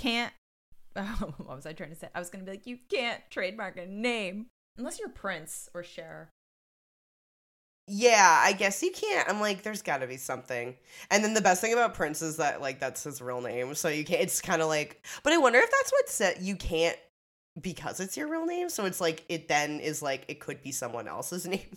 can't. Oh, what was I trying to say? I was going to be like, you can't trademark a name unless you're Prince or Cher. Yeah, I guess you can't. I'm like, there's got to be something. And then the best thing about Prince is that, like, that's his real name. So you can't, it's kind of like, but I wonder if that's what said you can't because it's your real name. So it's like, it then is like, it could be someone else's name.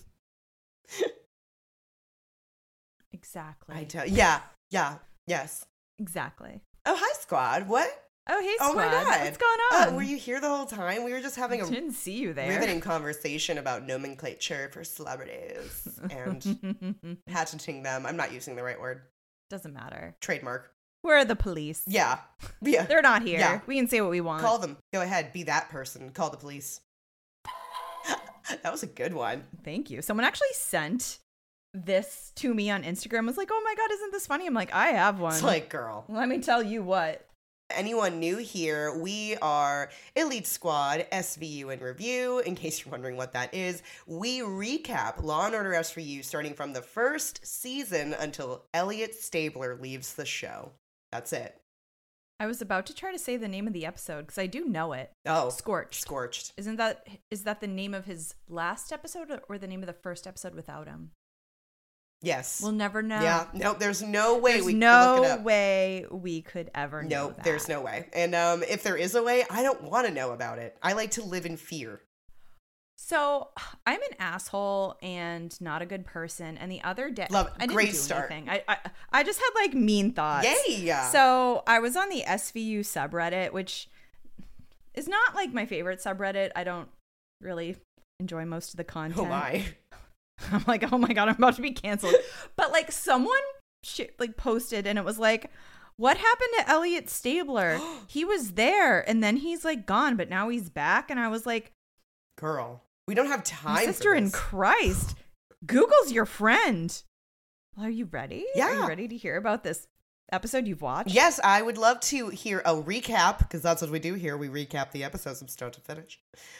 Exactly. Yeah, yes. Exactly. Oh, hi, squad. What? Oh, hey, Oh, squad. my God. What's going on? Were you here the whole time? We were just having a Didn't see you there. riveting conversation about nomenclature for celebrities and patenting them. I'm not using the right word. Doesn't matter. Trademark. We're the police. Yeah. They're not here. Yeah. We can say what we want. Call them. Go ahead. Be that person. Call the police. That was a good one. Thank you. Someone actually sent this to me on Instagram. Was like, oh my God, isn't this funny? I'm like, I have one. It's like, girl. Let me tell you what. Anyone new here, we are Elite Squad, SVU in Review. In case you're wondering what that is, we recap Law & Order SVU starting from the first season until Elliot Stabler leaves the show. That's it. I was about to try to say the name of the episode because I do know it. Oh. Scorched. Is that the name of his last episode or the name of the first episode without him? Yes. We'll never know. Yeah. No, there's no way we could look it no up. way we could ever know No, that. there's no way. And if there is a way, I don't want to know about it. I like to live in fear. So I'm an asshole and not a good person. And the other day, Love, I didn't great do start. anything. I just had like mean thoughts. Yay! So I was on the SVU subreddit, which is not like my favorite subreddit. I don't really enjoy most of the content. Oh my. I'm like, oh my God, I'm about to be canceled. But like someone posted and it was like, what happened to Elliot Stabler? He was there and then he's like gone, but now he's back. And I was like, girl, we don't have time. My sister for in this. Christ. Google's your friend. Well, are you ready? Yeah. Are you ready to hear about this episode you've watched? Yes, I would love to hear a recap because that's what we do here. We recap the episodes from start to finish.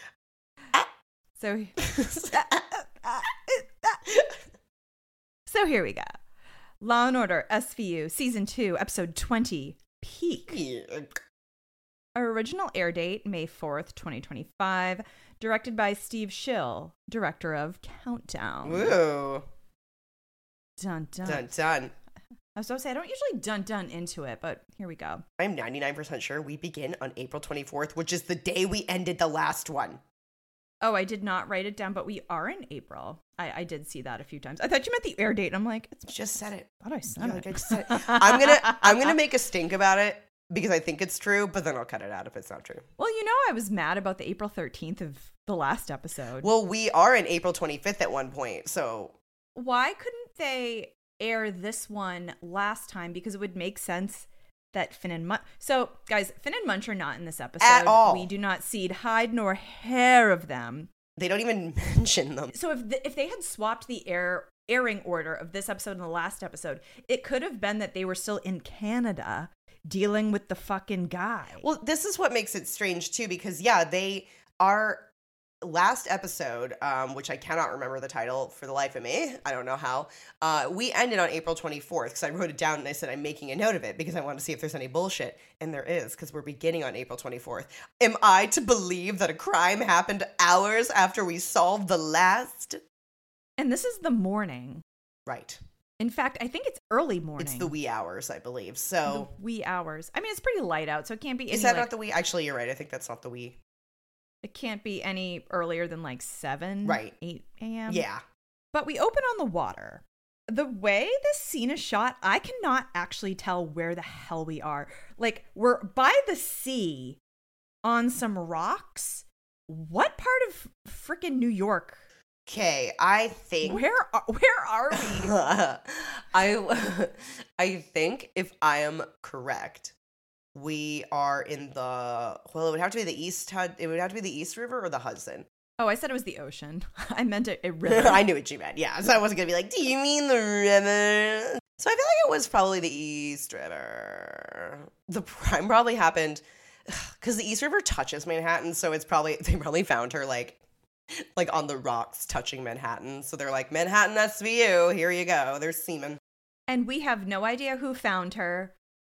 So here we go. Law & Order SVU Season 2, Episode 20, Peak. Our original air date, May 4th, 2025. Directed by Steve Schill, director of Countdown. Woo. Dun, dun. Dun, dun. I was about to say, I don't usually dun into it, but here we go. I'm 99% sure we begin on April 24th, which is the day we ended the last one. Oh, I did not write it down, but we are in April. I did see that a few times. I thought you meant the air date. I'm like, You just said it. I thought I said it. I just said it. I'm gonna make a stink about it because I think it's true, but then I'll cut it out if it's not true. Well, I was mad about the April 13th of the last episode. Well, we are in April 25th at one point, so why couldn't they air this one last time? Because it would make sense that Finn and Munch. So, guys, Finn and Munch are not in this episode at all. We do not see hide nor hair of them. They don't even mention them. So if they had swapped the airing order of this episode and the last episode, it could have been that they were still in Canada dealing with the fucking guy. Well, this is what makes it strange too, because they are last episode, which I cannot remember the title for the life of me. I don't know how. We ended on April 24th because I wrote it down and I said I'm making a note of it because I want to see if there's any bullshit. And there is, because we're beginning on April 24th. Am I to believe that a crime happened hours after we solved the last? And this is the morning. Right. In fact, I think it's early morning. It's the wee hours, I believe. So the wee hours. I mean, it's pretty light out, so it can't be. Is that not the wee? Actually, you're right. I think that's not the wee. It can't be any earlier than like 7, right. 8 a.m. Yeah. But we open on the water. The way this scene is shot, I cannot actually tell where the hell we are. Like, we're by the sea on some rocks. What part of freaking New York? Okay, I think where are we? I think if I am correct, we are in the it would have to be the East. It would have to be the East River or the Hudson. Oh, I said it was the ocean. I meant a river. I knew what you meant. Yeah, so I wasn't gonna be like, do you mean the river? So I feel like it was probably the East River. The crime probably happened because the East River touches Manhattan, so they probably found her like on the rocks touching Manhattan. So they're like, Manhattan SVU, here you go. There's semen. And we have no idea who found her.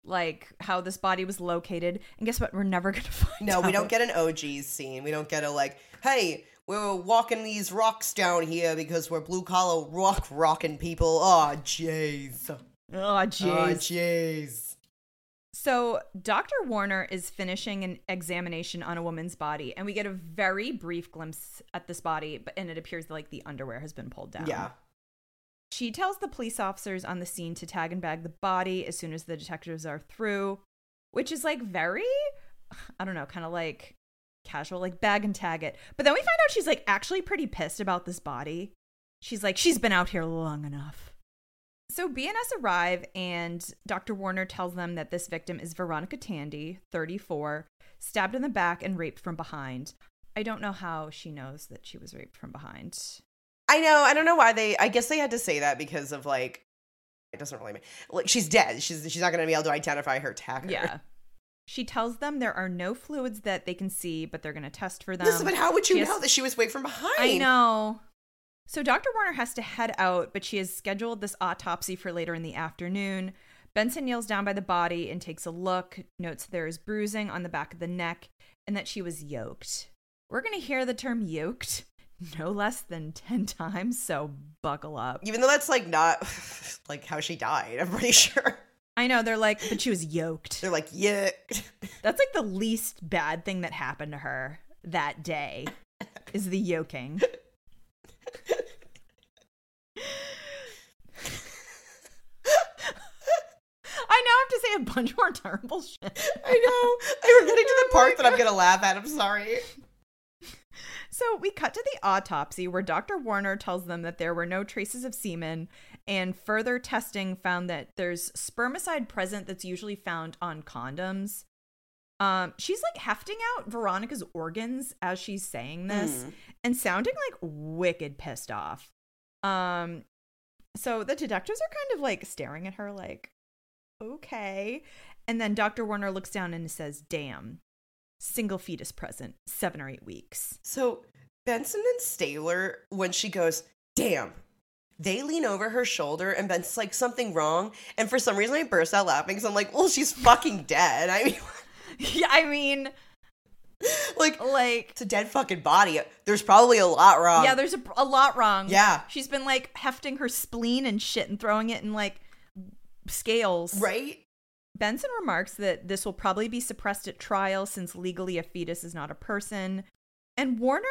like how this body was located. And guess what? We're never going to find No, out. we don't get an OGs scene. We don't get a like, hey, we're walking these rocks down here because we're blue collar rocking people. Oh, jeez. Oh, Oh, jeez. jeez. So Dr. Warner is finishing an examination on a woman's body, and we get a very brief glimpse at this body, and it appears like the underwear has been pulled down. Yeah. She tells the police officers on the scene to tag and bag the body as soon as the detectives are through, which is like very, I don't know, kind of like casual, like bag and tag it. But then we find out she's like actually pretty pissed about this body. She's like, she's been out here long enough. So BNS arrive, and Dr. Warner tells them that this victim is Veronica Tandy, 34, stabbed in the back and raped from behind. I don't know how she knows that she was raped from behind. I know. I don't know why I guess they had to say that because of like, it doesn't really make, like, she's dead. She's not going to be able to identify her attacker. Yeah. She tells them there are no fluids that they can see, but they're going to test for them. Listen, but how would you know that she was raped from behind? I know. So Dr. Warner has to head out, but she has scheduled this autopsy for later in the afternoon. Benson kneels down by the body and takes a look, notes there is bruising on the back of the neck, and that she was yoked. We're going to hear the term yoked no less than 10 times, so buckle up. Even though that's like not like how she died, I'm pretty sure. I know, they're like, but she was yoked. They're like, yeah. That's like the least bad thing that happened to her that day is the yoking. I now have to say a bunch more terrible shit. I know. We're getting to the part that I'm going to laugh at. I'm sorry. So we cut to the autopsy where Dr. Warner tells them that there were no traces of semen, and further testing found that there's spermicide present that's usually found on condoms. She's like hefting out Veronica's organs as she's saying this and sounding like wicked pissed off. So the detectives are kind of like staring at her like, okay. And then Dr. Warner looks down and says, damn, single fetus present, 7 or 8 weeks. So Benson and Stabler, when she goes, damn, they lean over her shoulder and Benson's like, something wrong. And for some reason I burst out laughing because I'm like, well, she's fucking dead. I mean, yeah, I mean, like it's a dead fucking body. There's probably a lot wrong. Yeah, there's a lot wrong. Yeah. She's been like hefting her spleen and shit and throwing it in like scales. Right? Benson remarks that this will probably be suppressed at trial since legally a fetus is not a person. And Warner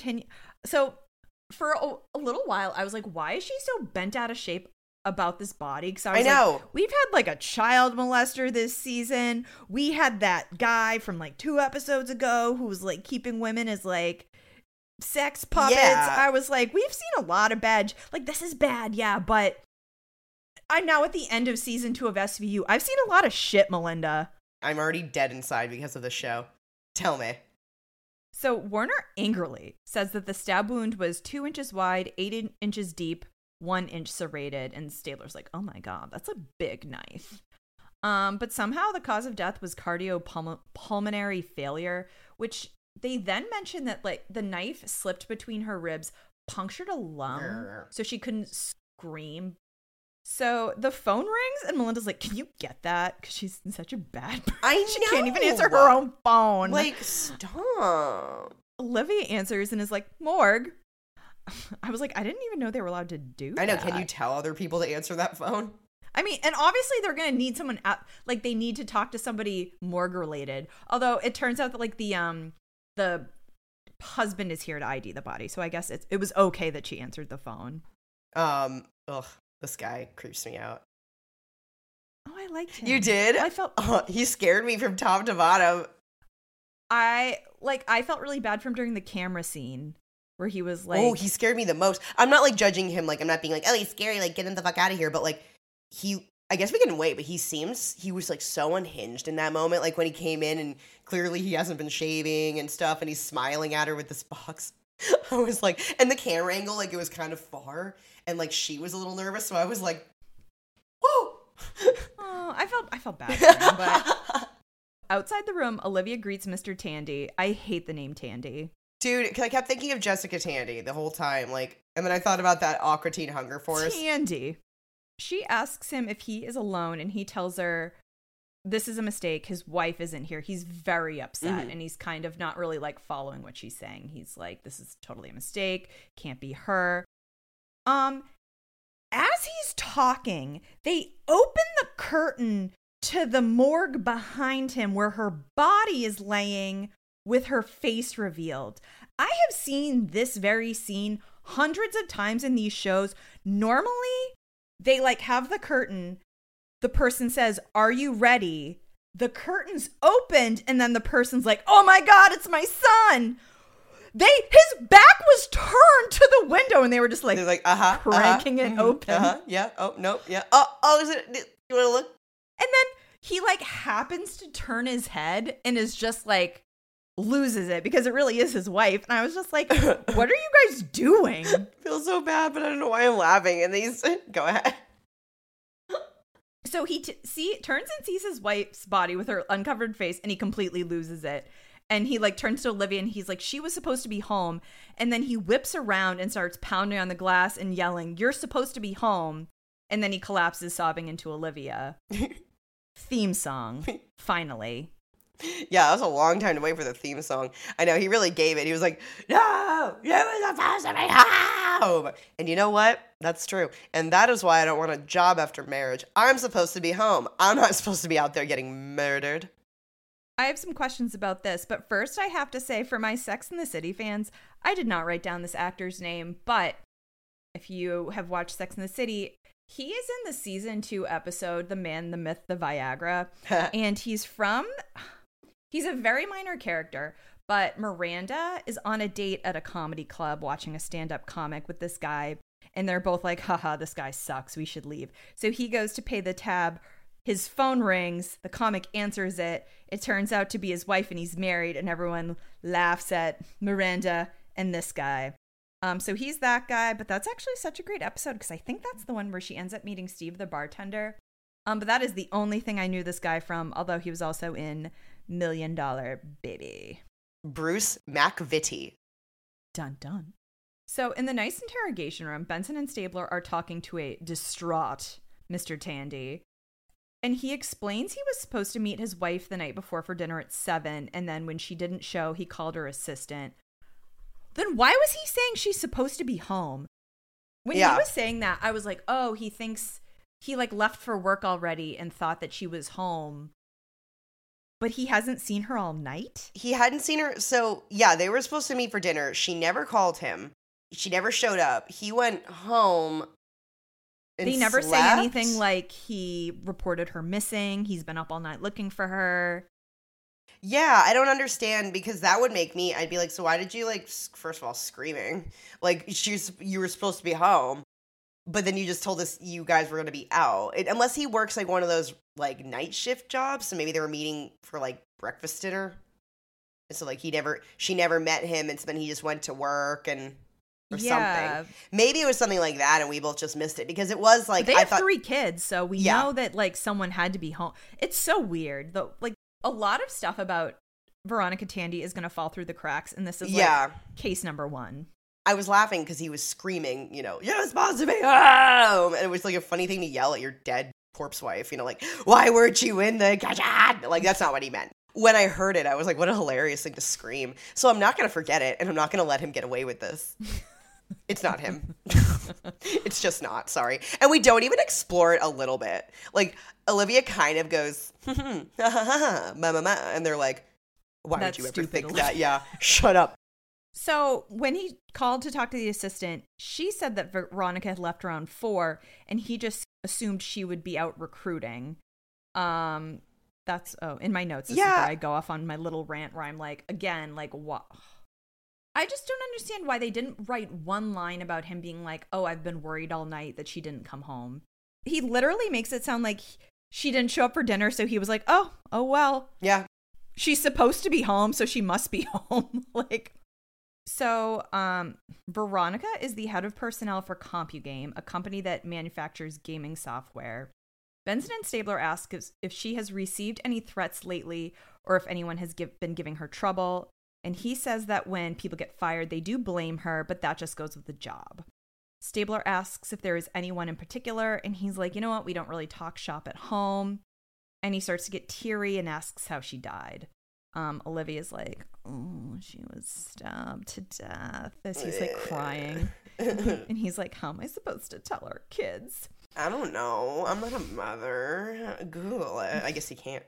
So for a little while, I was like, why is she so bent out of shape about this body? Because I know. Like, we've had like a child molester this season. We had that guy from like 2 episodes ago who was like keeping women as like sex puppets. Yeah. I was like, we've seen a lot of bad, like this is bad, yeah, but I'm now at the end of season 2 of SVU. I've seen a lot of shit, Melinda. I'm already dead inside because of the show. Tell me. So Warner angrily says that the stab wound was 2 inches wide, 8 inches deep, 1 inch serrated, and Stabler's like, oh my god, that's a big knife. But somehow the cause of death was cardiopulmonary failure, which they then mentioned that like the knife slipped between her ribs, punctured a lung, so she couldn't scream. So the phone rings and Melinda's like, can you get that? Because she's in such a bad person. I know. She can't even answer her own phone. Like, stop. Olivia answers and is like, morgue. I was like, I didn't even know they were allowed to do that. I know. Can you tell other people to answer that phone? I mean, and obviously they're going to need someone like they need to talk to somebody morgue related. Although it turns out that like the husband is here to ID the body. So I guess it was okay that she answered the phone. This guy creeps me out. Oh, I liked him. You did? I felt he scared me from top to bottom. I felt really bad for him during the camera scene where he was like, oh, he scared me the most. I'm not like judging him, like I'm not being like, oh, he's scary, like get him the fuck out of here. But like I guess we can wait, but he was like so unhinged in that moment. Like when he came in and clearly he hasn't been shaving and stuff and he's smiling at her with this box. I was like, and the camera angle, like it was kind of far and like she was a little nervous. So I was like, whoa. Oh, I felt bad for him, but outside the room, Olivia greets Mr. Tandy. I hate the name Tandy. Dude, because I kept thinking of Jessica Tandy the whole time. Like, and then I thought about that Aqua Teen Hunger Force. Tandy. She asks him if he is alone, and he tells her this is a mistake. His wife isn't here. He's very upset and he's kind of not really like following what she's saying. He's like, this is totally a mistake. Can't be her. As he's talking, they open the curtain to the morgue behind him where her body is laying with her face revealed. I have seen this very scene hundreds of times in these shows. Normally, they like have the curtain. The person says, "Are you ready?" The curtain's opened and then the person's like, "Oh my God, it's my son." His back was turned to the window and they were just like, cranking it open. Yeah. Oh, no. Yeah. Oh, is it? You want to look? And then he like happens to turn his head and is just like, loses it because it really is his wife. And I was just like, what are you guys doing? I feel so bad, but I don't know why I'm laughing. And these, go ahead. So he turns and sees his wife's body with her uncovered face and he completely loses it. And he like turns to Olivia and he's like, she was supposed to be home. And then he whips around and starts pounding on the glass and yelling, "You're supposed to be home." And then he collapses sobbing into Olivia. Theme song, finally. Yeah, that was a long time to wait for the theme song. I know, he really gave it. He was like, "No, you were supposed to be home." And you know what? That's true. And that is why I don't want a job after marriage. I'm supposed to be home. I'm not supposed to be out there getting murdered. I have some questions about this, but first I have to say, for my Sex and the City fans, I did not write down this actor's name, but if you have watched Sex and the City, he is in the season 2 episode, The Man, the Myth, the Viagra, and he's a very minor character, but Miranda is on a date at a comedy club watching a stand-up comic with this guy, and they're both like, haha, this guy sucks, we should leave. So he goes to pay the tab. His phone rings. The comic answers it. It turns out to be his wife and he's married, and everyone laughs at Miranda and this guy. So he's that guy, but that's actually such a great episode because I think that's the one where she ends up meeting Steve the bartender. But that is the only thing I knew this guy from, although he was also in $1 Million Baby. Bruce McVitie. Dun dun. So in the nice interrogation room, Benson and Stabler are talking to a distraught Mr. Tandy. And he explains he was supposed to meet his wife the night before for dinner at 7. And then when she didn't show, he called her assistant. Then why was he saying she's supposed to be home? When he was saying that, I was like, oh, he thinks he like left for work already and thought that she was home. But he hasn't seen her all night? He hadn't seen her. So, yeah, they were supposed to meet for dinner. She never called him. She never showed up. He went home and they never slept? say anything like he reported her missing. He's been up all night looking for her. Yeah, I don't understand because that would make me, I'd be like, so why did you like, first of all, screaming? Like, you were supposed to be home, but then you just told us you guys were going to be out. Unless he works like one of those like night shift jobs, so maybe they were meeting for like breakfast dinner. And so like she never met him, and so then he just went to work or something. Maybe it was something like that, and we both just missed it because it was like they have 3 kids, so we know that like someone had to be home. It's so weird though. Like a lot of stuff about Veronica Tandy is going to fall through the cracks, and this is like case number 1. I was laughing because he was screaming, "You're supposed to be home," and it was like a funny thing to yell at your dead corpse wife, like, "Why weren't you in the kitchen?" Like that's not what he meant. When I heard it, I was like, what a hilarious thing to scream. So I'm not going to forget it, and I'm not going to let him get away with this. It's not him. It's just not, sorry. And we don't even explore it a little bit. Like, Olivia kind of goes, and they're like, why would you ever think that? Yeah, shut up. So when he called to talk to the assistant, she said that Veronica had left around 4, and he just assumed she would be out recruiting. That's, in my notes, this is where I go off on my little rant where I'm like, again, like, what? I just don't understand why they didn't write one line about him being like, oh, I've been worried all night that she didn't come home. He literally makes it sound like she didn't show up for dinner, so he was like, oh, well. Yeah. She's supposed to be home, so she must be home. So, Veronica is the head of personnel for CompuGame, a company that manufactures gaming software. Benson and Stabler ask if she has received any threats lately or if anyone has been giving her trouble. And he says that when people get fired, they do blame her, but that just goes with the job. Stabler asks if there is anyone in particular, and he's like, you know what? We don't really talk shop at home. And he starts to get teary and asks how she died. Olivia's like, oh, she was stabbed to death, as he's like crying. And he's like, how am I supposed to tell our kids? I don't know. I'm not a mother. Google it. I guess he can't.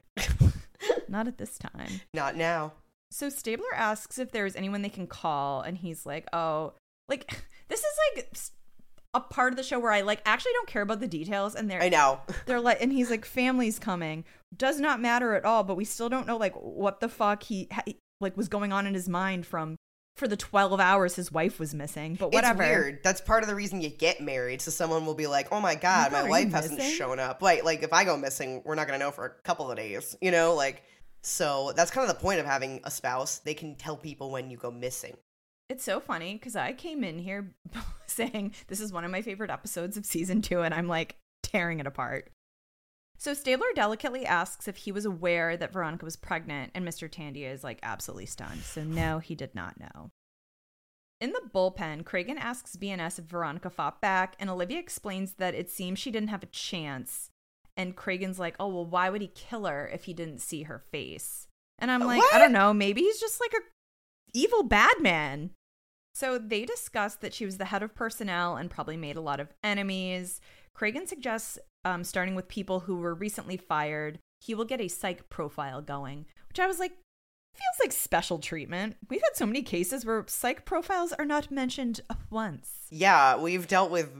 Not at this time. Not now. So Stabler asks if there's anyone they can call, and he's like, oh, like, this is like a part of the show where I like actually don't care about the details, and I know. They're like, and he's like, family's coming. Does not matter at all, but we still don't know like what the fuck he like was going on in his mind for the 12 hours his wife was missing. But whatever. It's weird. That's part of the reason you get married. So someone will be like, oh my God, my wife hasn't shown up. Like if I go missing, we're not going to know for a couple of days, you know, like, so that's kind of the point of having a spouse. They can tell people when you go missing. It's so funny because I came in here saying this is one of my favorite episodes of season 2, and I'm like tearing it apart. So Stabler delicately asks if he was aware that Veronica was pregnant, and Mr. Tandia is like absolutely stunned. So no, he did not know. In the bullpen, Cragen asks BNS if Veronica fought back, and Olivia explains that it seems she didn't have a chance. And Cragen's like, oh, well, why would he kill her if he didn't see her face? And I'm like, what? I don't know, maybe he's just like a evil bad man. So they discussed that she was the head of personnel and probably made a lot of enemies. Cragen suggests starting with people who were recently fired, he will get a psych profile going, which I was like, feels like special treatment. We've had so many cases where psych profiles are not mentioned once. Yeah, we've dealt with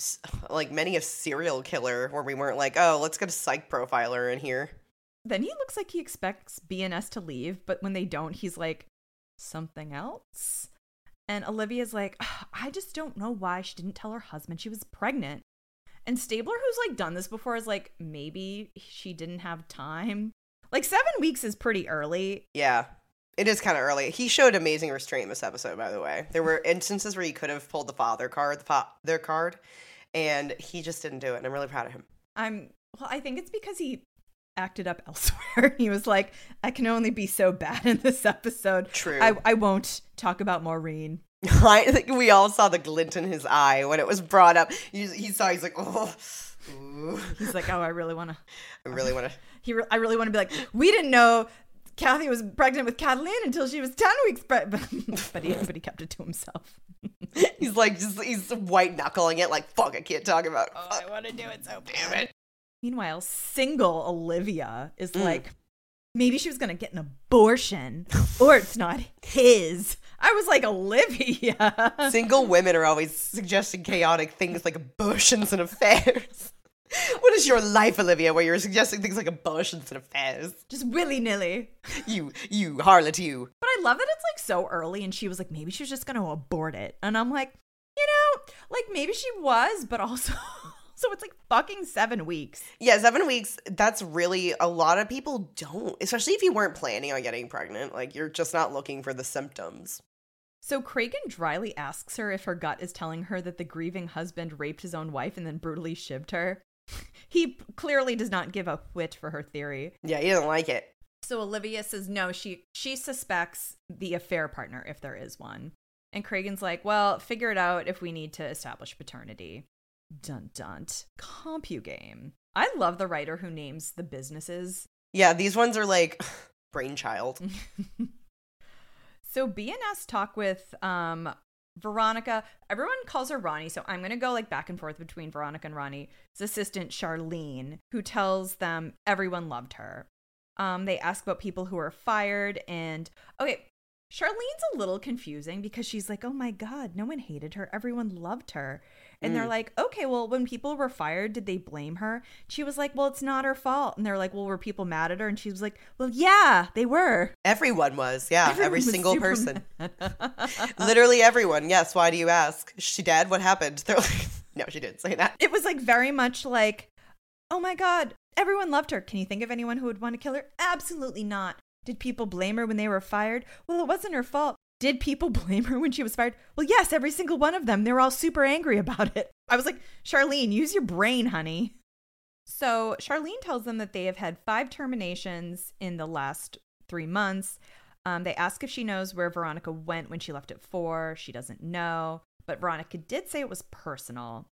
like many a serial killer where we weren't like, oh, let's get a psych profiler in here. Then he looks like he expects BNS to leave, but when they don't, he's like, something else? And Olivia's like, I just don't know why she didn't tell her husband she was pregnant. And Stabler, who's like done this before, is like, maybe she didn't have time. Like 7 weeks is pretty early. Yeah, it is kind of early. He showed amazing restraint in this episode, by the way. There were instances where he could have pulled the father card, their card, and he just didn't do it. And I'm really proud of him. Well, I think it's because he acted up elsewhere. He was like, I can only be so bad in this episode. True. I won't talk about Maureen. I think we all saw the glint in his eye when it was brought up. He's like, oh. Ooh. He's like, oh, I really want to. I really want to be like, we didn't know Kathy was pregnant with Kathleen until she was 10 weeks pregnant. But he kept it to himself. He's like, he's white knuckling it like, fuck, I can't talk about it. Oh, I want to do it so bad. Damn it. Meanwhile, single Olivia is like, maybe she was going to get an abortion or it's not his. I was like, Olivia. Single women are always suggesting chaotic things like abortions and affairs. What is your life, Olivia, where you're suggesting things like abortions and affairs? Just willy-nilly. You harlot, you. But I love that it's like so early and she was like, maybe she was just going to abort it. And I'm like, you know, like maybe she was, but also... So it's like fucking 7 weeks. Yeah, 7 weeks. That's really, a lot of people don't, especially if you weren't planning on getting pregnant. Like, you're just not looking for the symptoms. So Cragen dryly asks her if her gut is telling her that the grieving husband raped his own wife and then brutally shivved her. He clearly does not give a whit for her theory. Yeah, he doesn't like it. So Olivia says no, she suspects the affair partner if there is one. And Cragen's like, well, figure it out if we need to establish paternity. Dun dun. CompuGame. I love the writer who names the businesses. Yeah, these ones are like brainchild. So BNS talk with Veronica. Everyone calls her Ronnie, so I'm going to go like back and forth between Veronica and Ronnie's assistant, Charlene, who tells them everyone loved her. They ask about people who were fired, and okay, Charlene's a little confusing because she's like, oh my God, no one hated her. Everyone loved her. And they're like, okay, well, when people were fired, did they blame her? She was like, well, it's not her fault. And they're like, well, were people mad at her? And she was like, well, yeah, they were. Everyone was. Yeah, every single person. Literally everyone. Yes. Why do you ask? Is she dead? What happened? They're like, no, she didn't say that. It was like very much like, oh my God, everyone loved her. Can you think of anyone who would want to kill her? Absolutely not. Did people blame her when they were fired? Well, it wasn't her fault. Did people blame her when she was fired? Well, yes, every single one of them. They were all super angry about it. I was like, Charlene, use your brain, honey. So Charlene tells them that they have had 5 terminations in the last 3 months. They ask if she knows where Veronica went when she left at 4. She doesn't know. But Veronica did say it was personal.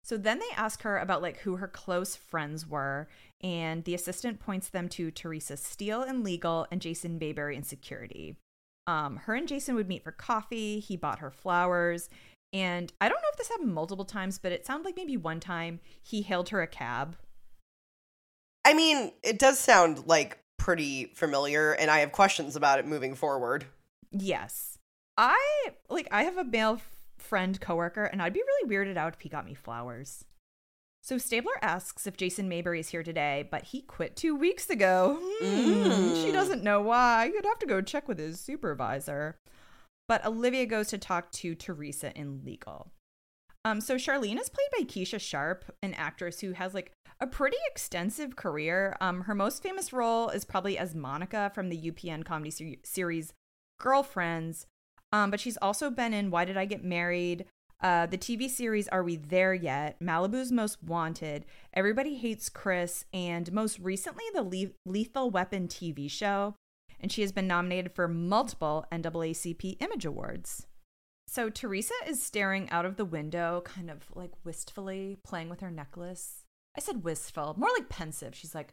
So then they ask her about like who her close friends were, and the assistant points them to Teresa Steele in legal and Jason Bayberry in security. Her and Jason would meet for coffee. He bought her flowers. And I don't know if this happened multiple times, but it sounded like maybe one time he hailed her a cab. I mean, it does sound like pretty familiar, and I have questions about it moving forward. Yes. I have a male friend coworker, and I'd be really weirded out if he got me flowers. So Stabler asks if Jason Mayberry is here today, but he quit 2 weeks ago. She doesn't know why. You'd have to go check with his supervisor. But Olivia goes to talk to Teresa in legal. So Charlene is played by Keisha Sharp, an actress who has like a pretty extensive career. Her most famous role is probably as Monica from the UPN comedy series Girlfriends. But she's also been in Why Did I Get Married? The TV series Are We There Yet? Malibu's Most Wanted, Everybody Hates Chris, and most recently the Lethal Weapon TV show. And she has been nominated for multiple NAACP Image Awards. So Teresa is staring out of the window, kind of like wistfully, playing with her necklace. I said wistful, more like pensive. She's like,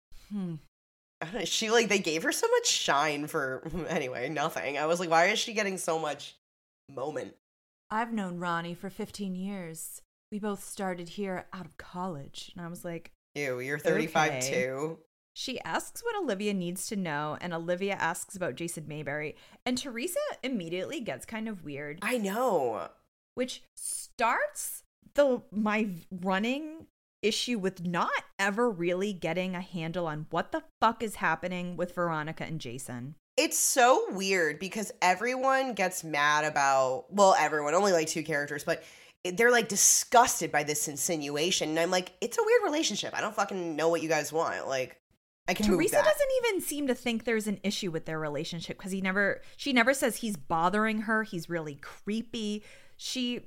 She like, they gave her so much shine for, anyway, nothing. I was like, why is she getting so much moment? I've known Ronnie for 15 years. We both started here out of college. And I was like, ew, you're 35 okay. too. She asks what Olivia needs to know, and Olivia asks about Jason Mayberry. And Teresa immediately gets kind of weird. I know. Which starts my running issue with not ever really getting a handle on what the fuck is happening with Veronica and Jason. It's so weird because everyone gets mad about, well, everyone, only like 2 characters, but they're like disgusted by this insinuation. And I'm like, it's a weird relationship. I don't fucking know what you guys want. Like, I can move Teresa that. doesn't even seem to think there's an issue with their relationship because she never says he's bothering her. He's really creepy. She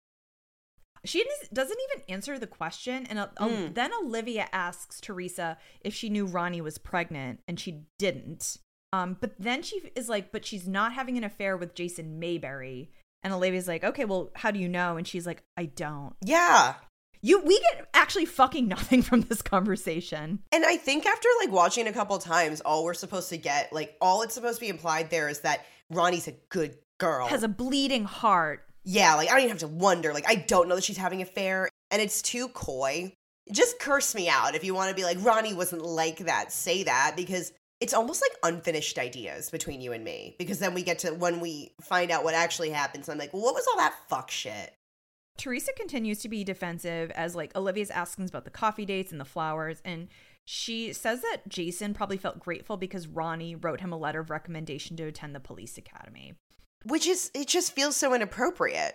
doesn't even answer the question. And then Olivia asks Teresa if she knew Ronnie was pregnant, and she didn't. But then she is like, but she's not having an affair with Jason Mayberry. And Olivia's like, okay, well, how do you know? And she's like, I don't. Yeah. We get actually fucking nothing from this conversation. And I think after like watching it a couple times, all we're supposed to get, like all it's supposed to be implied there is that Ronnie's a good girl. Has a bleeding heart. Yeah, like I don't even have to wonder. Like I don't know that she's having an affair, and it's too coy. Just curse me out if you want to be like, Ronnie wasn't like that. Say that, because it's almost like unfinished ideas between you and me. Because then we get to when we find out what actually happens, I'm like, well, what was all that fuck shit? Teresa continues to be defensive as like Olivia's asking about the coffee dates and the flowers, and she says that Jason probably felt grateful because Ronnie wrote him a letter of recommendation to attend the police academy. Which is, it just feels so inappropriate.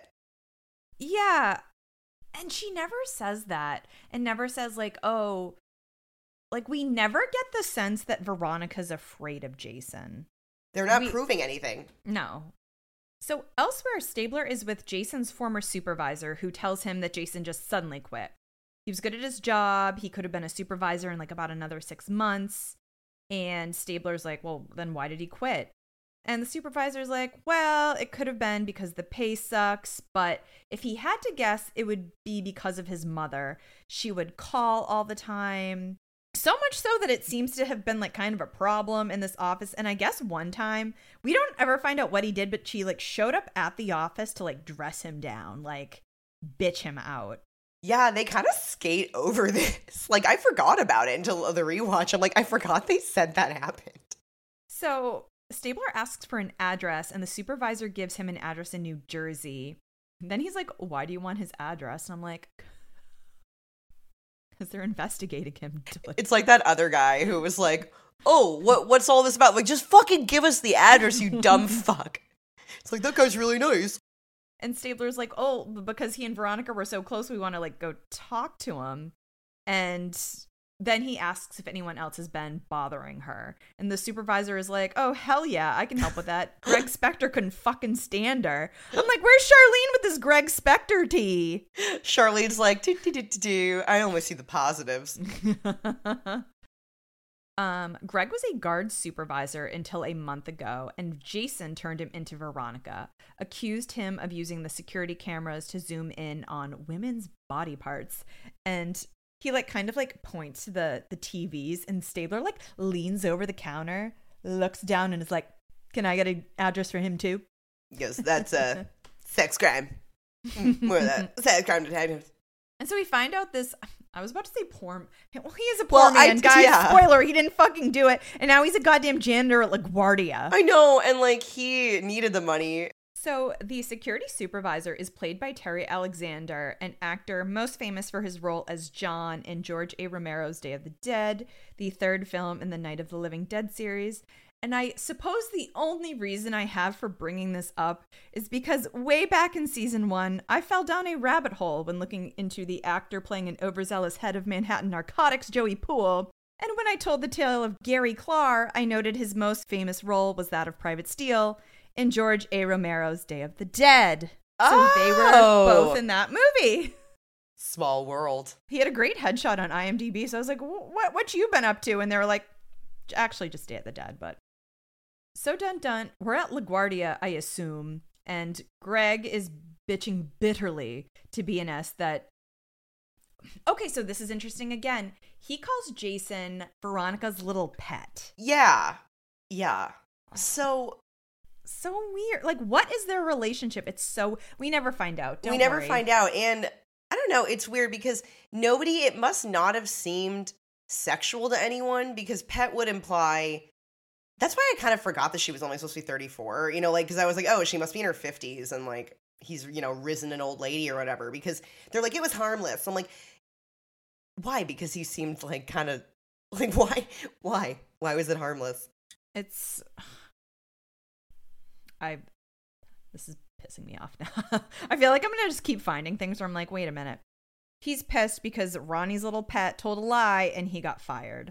Yeah. And she never says that, and never says like, oh, like we never get the sense that Veronica's afraid of Jason. They're not proving anything. No. So elsewhere, Stabler is with Jason's former supervisor, who tells him that Jason just suddenly quit. He was good at his job. He could have been a supervisor in like about another 6 months. And Stabler's like, well, then why did he quit? And the supervisor's like, well, it could have been because the pay sucks. But if he had to guess, it would be because of his mother. She would call all the time. So much so that it seems to have been like kind of a problem in this office. And I guess one time, we don't ever find out what he did, but she like showed up at the office to like dress him down, like bitch him out. Yeah, they kind of skate over this. Like I forgot about it until the rewatch. I'm like, I forgot they said that happened. So Stabler asks for an address, and the supervisor gives him an address in New Jersey. And then he's like, why do you want his address? And I'm like, because they're investigating him. It's like that other guy who was like, oh, what's all this about? Like, just fucking give us the address, you dumb fuck. It's like, that guy's really nice. And Stabler's like, oh, because he and Veronica were so close, we want to like go talk to him. And then he asks if anyone else has been bothering her. And the supervisor is like, oh, hell yeah, I can help with that. Greg Spector couldn't fucking stand her. I'm like, where's Charlene with this Greg Spector tea? Charlene's like, I only see the positives. Greg was a guard supervisor until a month ago, and Jason turned him into Veronica, accused him of using the security cameras to zoom in on women's body parts. And he kind of points to the TVs, and Stabler leans over the counter, looks down, and is like, "Can I get an address for him too?" Yes, that's a sex crime. More of that. Sex crime detective. And so we find out this, I was about to say poor, well, he is a poor man, guys. Yeah. Spoiler, he didn't fucking do it. And now he's a goddamn janitor at LaGuardia. I know, and he needed the money. So the security supervisor is played by Terry Alexander, an actor most famous for his role as John in George A. Romero's Day of the Dead, the third film in the Night of the Living Dead series. And I suppose the only reason I have for bringing this up is because way back in season 1, I fell down a rabbit hole when looking into the actor playing an overzealous head of Manhattan Narcotics, Joey Poole. And when I told the tale of Gary Clark, I noted his most famous role was that of Private Steele in George A. Romero's Day of the Dead. So they were both in that movie. Small world. He had a great headshot on IMDb, so I was like, what you been up to? And they were like, actually just Day of the Dead, but... So dun, we're at LaGuardia, I assume, and Greg is bitching bitterly to BNS that... Okay, so this is interesting again. He calls Jason Veronica's little pet. Yeah. So weird. What is their relationship? It's so... We never find out. Don't never worry. find out, and I don't know, it's weird because it must not have seemed sexual to anyone because pet would imply... That's why I kind of forgot that she was only supposed to be 34, because I was like, oh, she must be in her 50s and he's, risen an old lady or whatever because they're like, it was harmless. I'm like, why? Because he seemed kind of why was it harmless? This is pissing me off now. I feel like I'm going to just keep finding things where I'm like, wait a minute. He's pissed because Ronnie's little pet told a lie and he got fired.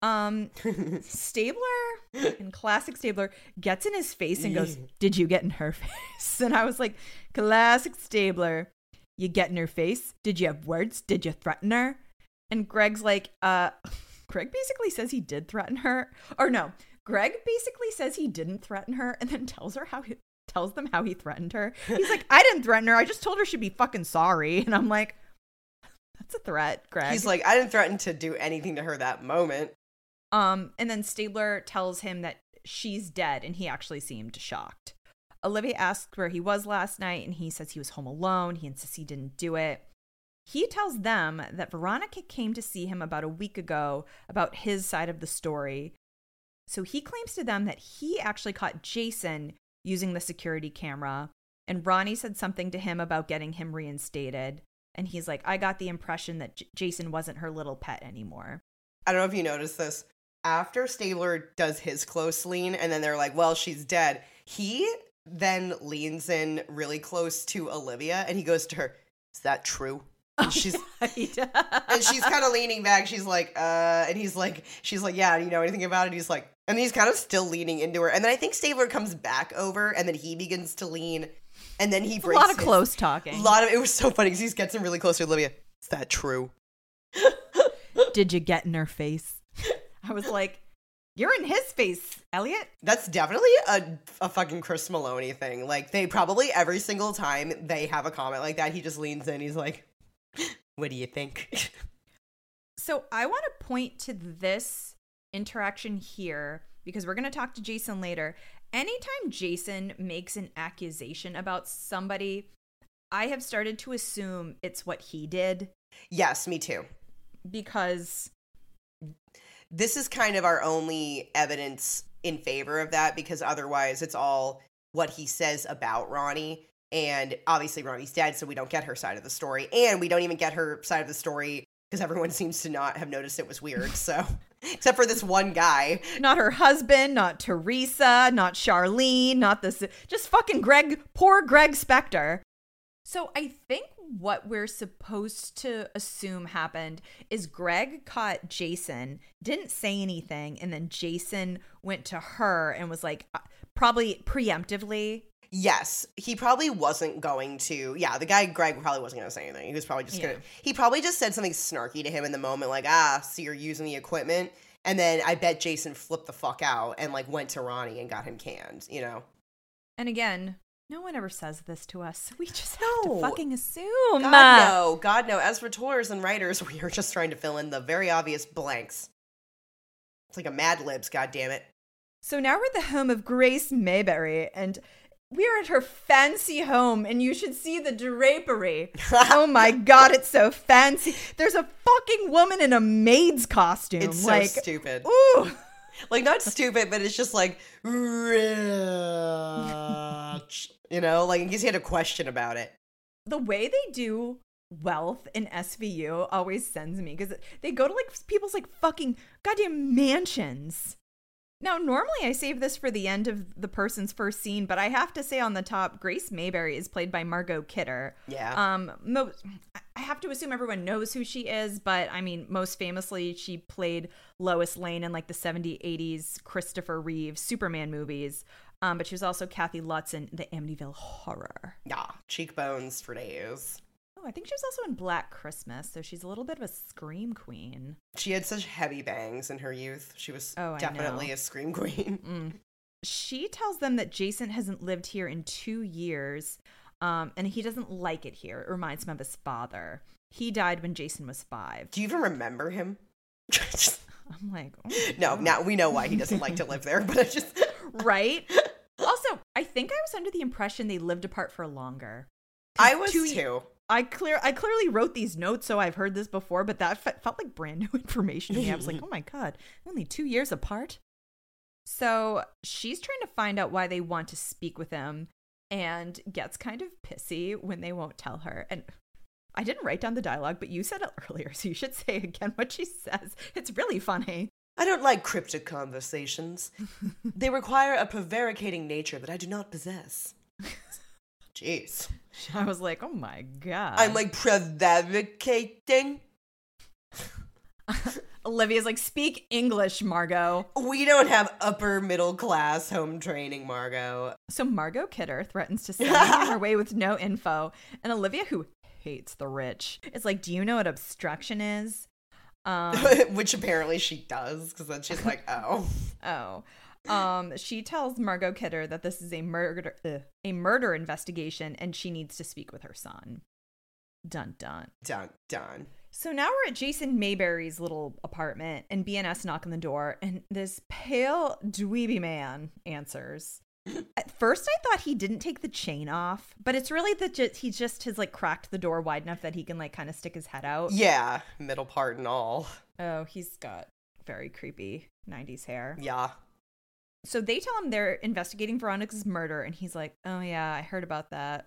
Stabler, in classic Stabler, gets in his face and goes, "Did you get in her face?" And I was like, classic Stabler, you get in her face? Did you have words? Did you threaten her? And Greg's like, Greg basically says he did threaten her. Or no, Greg basically says he didn't threaten her and then tells them how he threatened her. He's like, I didn't threaten her. I just told her she'd be fucking sorry. And I'm like, that's a threat, Greg. He's like, I didn't threaten to do anything to her that moment. And then Stabler tells him that she's dead, and he actually seemed shocked. Olivia asks where he was last night, and he says he was home alone. He insists he didn't do it. He tells them that Veronica came to see him about a week ago about his side of the story. So he claims to them that he actually caught Jason using the security camera, and Ronnie said something to him about getting him reinstated. And he's like, I got the impression that Jason wasn't her little pet anymore. I don't know if you noticed this. After Stabler does his close lean and then they're like, well, she's dead, he then leans in really close to Olivia and he goes to her, is that true? And she's and she's kind of leaning back. She's like, and he's like, she's like, yeah, do you know anything about it? He's like, and he's kind of still leaning into her. And then I think Stabler comes back over and then he begins to lean and then he breaks a lot of close talking. It was so funny because he gets him really close to Olivia. Is that true? Did you get in her face? I was like, you're in his face, Elliot. That's definitely a fucking Chris Maloney thing. They probably every single time they have a comment like that, he just leans in. He's like, what do you think? So I want to point to this interaction here because we're going to talk to Jason later. Anytime Jason makes an accusation about somebody, I have started to assume it's what he did. Yes, me too. Because this is kind of our only evidence in favor of that because otherwise it's all what he says about Ronnie. And obviously Ronnie's dead, so we don't get her side of the story. And we don't even get her side of the story because everyone seems to not have noticed it was weird. So, except for this one guy. Not her husband, not Teresa, not Charlene, not this. Just fucking Greg, poor Greg Spector. So I think what we're supposed to assume happened is Greg caught Jason, didn't say anything, and then Jason went to her and was like, probably preemptively. Yes, he probably wasn't going to. Yeah, the guy, Greg, probably wasn't going to say anything. He was probably just going to. He probably just said something snarky to him in the moment, like, so you're using the equipment. And then I bet Jason flipped the fuck out and like went to Ronnie and got him canned, you know? And again, no one ever says this to us. We just have No. to fucking assume. God no. As for tours and writers, we are just trying to fill in the very obvious blanks. It's like a Mad Libs, goddammit. So now we're at the home of Grace Mayberry, and we're at her fancy home, and you should see the drapery. Oh my God, it's so fancy. There's a fucking woman in a maid's costume. It's so stupid. Ooh. Like, not stupid, but it's just like, rich. You know, like in case you had a question about it. The way they do wealth in SVU always sends me, because they go to like people's like fucking goddamn mansions. Now, normally I save this for the end of the person's first scene, but I have to say on the top, Grace Mayberry is played by Margot Kidder. Yeah. I have to assume everyone knows who she is, but I mean, most famously, she played Lois Lane in like the 70s, 80s Christopher Reeve Superman movies. But she was also Kathy Lutz in the Amityville Horror. Yeah, cheekbones for days. Oh, I think she was also in Black Christmas, so she's a little bit of a scream queen. She had such heavy bangs in her youth. She was I definitely know. a scream queen. She tells them that Jason hasn't lived here in 2 years, and he doesn't like it here. It reminds him of his father. He died when Jason was 5. Do you even remember him? I'm like, oh no, God. now we know why he doesn't like to live there, but I just... Right? Also, I think I was under the impression they lived apart for longer. I was too. I clearly wrote these notes, so I've heard this before, but that felt like brand new information to me. I was like, oh my God, only 2 years apart? So she's trying to find out why they want to speak with him and gets kind of pissy when they won't tell her. And I didn't write down the dialogue, but you said it earlier, so you should say again what she says. It's really funny. I don't like cryptic conversations. They require a prevaricating nature that I do not possess. Jeez. I was like, oh my God. I'm like prevaricating. Olivia's like, speak English, Margot. We don't have upper middle class home training, Margot. So Margot Kidder threatens to send her on her way with no info. And Olivia, who hates the rich, is like, do you know what obstruction is? Which apparently she does, because then she's like, oh. She tells Margot Kidder that this is a murder investigation and she needs to speak with her son. Dun dun. Dun dun. So now we're at Jason Mayberry's little apartment, and BNS knock on the door, and this pale dweeby man answers. At first I thought he didn't take the chain off, but it's really that he just has like cracked the door wide enough that he can like kind of stick his head out. Yeah, middle part and all. Oh, he's got very creepy 90s hair. Yeah. So they tell him they're investigating Veronica's murder, and he's like, oh yeah, I heard about that.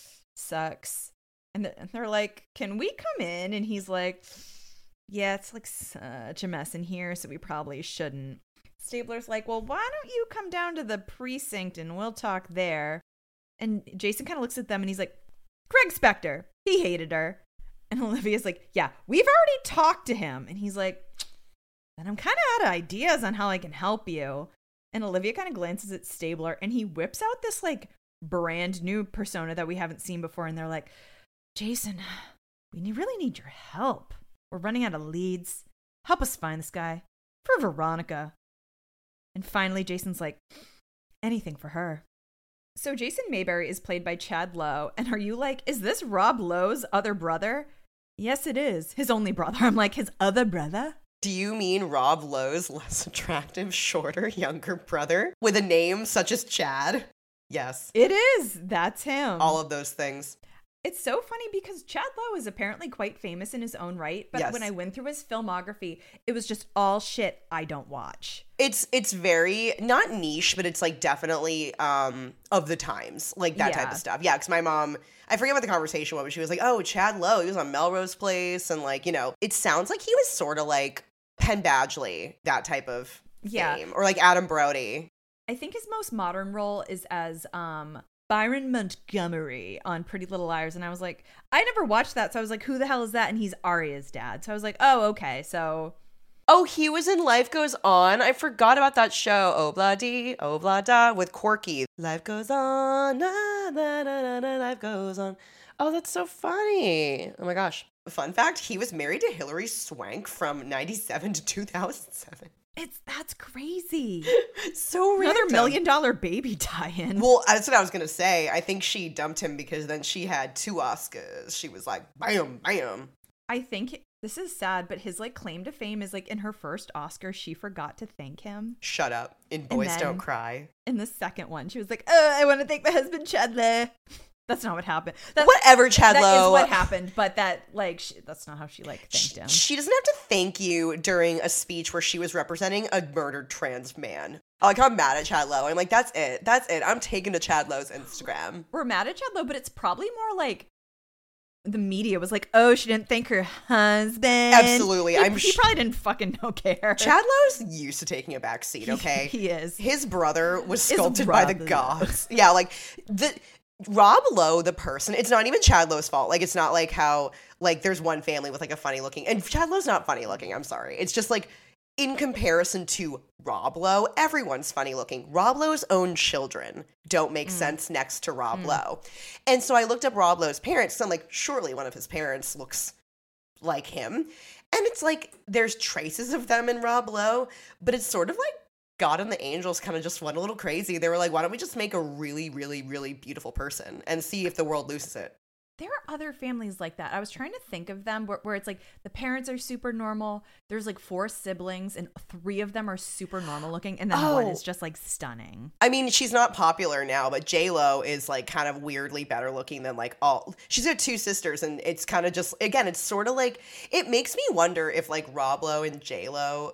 Sucks. And they're like, can we come in? And he's like, yeah, it's like such a mess in here, so we probably shouldn't. Stabler's like, well, why don't you come down to the precinct and we'll talk there? And Jason kind of looks at them and he's like, Greg Spector, he hated her. And Olivia's like, yeah, we've already talked to him. And he's like, then I'm kind of out of ideas on how I can help you. And Olivia kind of glances at Stabler and he whips out this like brand new persona that we haven't seen before. And they're like, Jason, we really need your help. We're running out of leads. Help us find this guy for Veronica. And finally, Jason's like, anything for her. So Jason Mayberry is played by Chad Lowe. And are you like, is this Rob Lowe's other brother? Yes, it is. His only brother. I'm like, his other brother? Do you mean Rob Lowe's less attractive, shorter, younger brother with a name such as Chad? Yes. It is. That's him. All of those things. It's so funny because Chad Lowe is apparently quite famous in his own right, but when I went through his filmography, it was just all shit I don't watch. It's very, not niche, but it's like definitely of the times, like that type of stuff. Yeah, because my mom, I forget what the conversation was, but she was like, oh, Chad Lowe, he was on Melrose Place, and like, you know, it sounds like he was sort of like Penn Badgley, that type of fame, or like Adam Brody. I think his most modern role is as Byron Montgomery on Pretty Little Liars. And I was like, I never watched that. So I was like, who the hell is that? And he's Arya's dad. So I was like, oh, okay. So. Oh, he was in Life Goes On. I forgot about that show. Oh, blah dee, oh, blah da, with Corky. Life goes on, na, na, na, na, life goes on. Oh, that's so funny. Oh my gosh. Fun fact, he was married to Hilary Swank from 97 to 2007. That's crazy. So Another random. $1 million baby tie-in. Well, that's what I was going to say. I think she dumped him because then she had 2 Oscars. She was like, bam, bam. I think this is sad, but his like claim to fame is like in her first Oscar, she forgot to thank him. Shut up. In Boys Don't Cry. In the second one, she was like, "Oh, I want to thank my husband Chadley." That's not what happened. Whatever, Chadlow. That is what happened, but that like that's not how she like thanked him. She doesn't have to thank you during a speech where she was representing a murdered trans man. Like, I'm mad at Chadlow. I'm like, that's it. That's it. I'm taking to Chadlow's Instagram. We're mad at Chadlow, but it's probably more like the media was like, "Oh, she didn't thank her husband." Absolutely. He probably didn't fucking care. Chadlow's used to taking a back seat, okay? He is. His brother was sculpted by the gods. Yeah, like Rob Lowe, the person, it's not even Chadlow's fault. Like, it's not like how, like, there's one family with, like, a funny looking, and Chadlow's not funny looking, I'm sorry. It's just, like, in comparison to Rob Lowe, everyone's funny looking. Rob Lowe's own children don't make sense next to Rob Lowe. And so I looked up Rob Lowe's parents, so I'm like, surely one of his parents looks like him. And it's like, there's traces of them in Rob Lowe, but it's sort of like God and the angels kind of just went a little crazy. They were like, why don't we just make a really, really, really beautiful person and see if the world loses it? There are other families like that. I was trying to think of them where it's like the parents are super normal. There's like 4 siblings and 3 of them are super normal looking. And then one is just like stunning. I mean, she's not popular now, but J-Lo is like kind of weirdly better looking than like all. She's got 2 sisters and it's kind of just, again, it's sort of like, it makes me wonder if like Rob Lowe and J-Lo...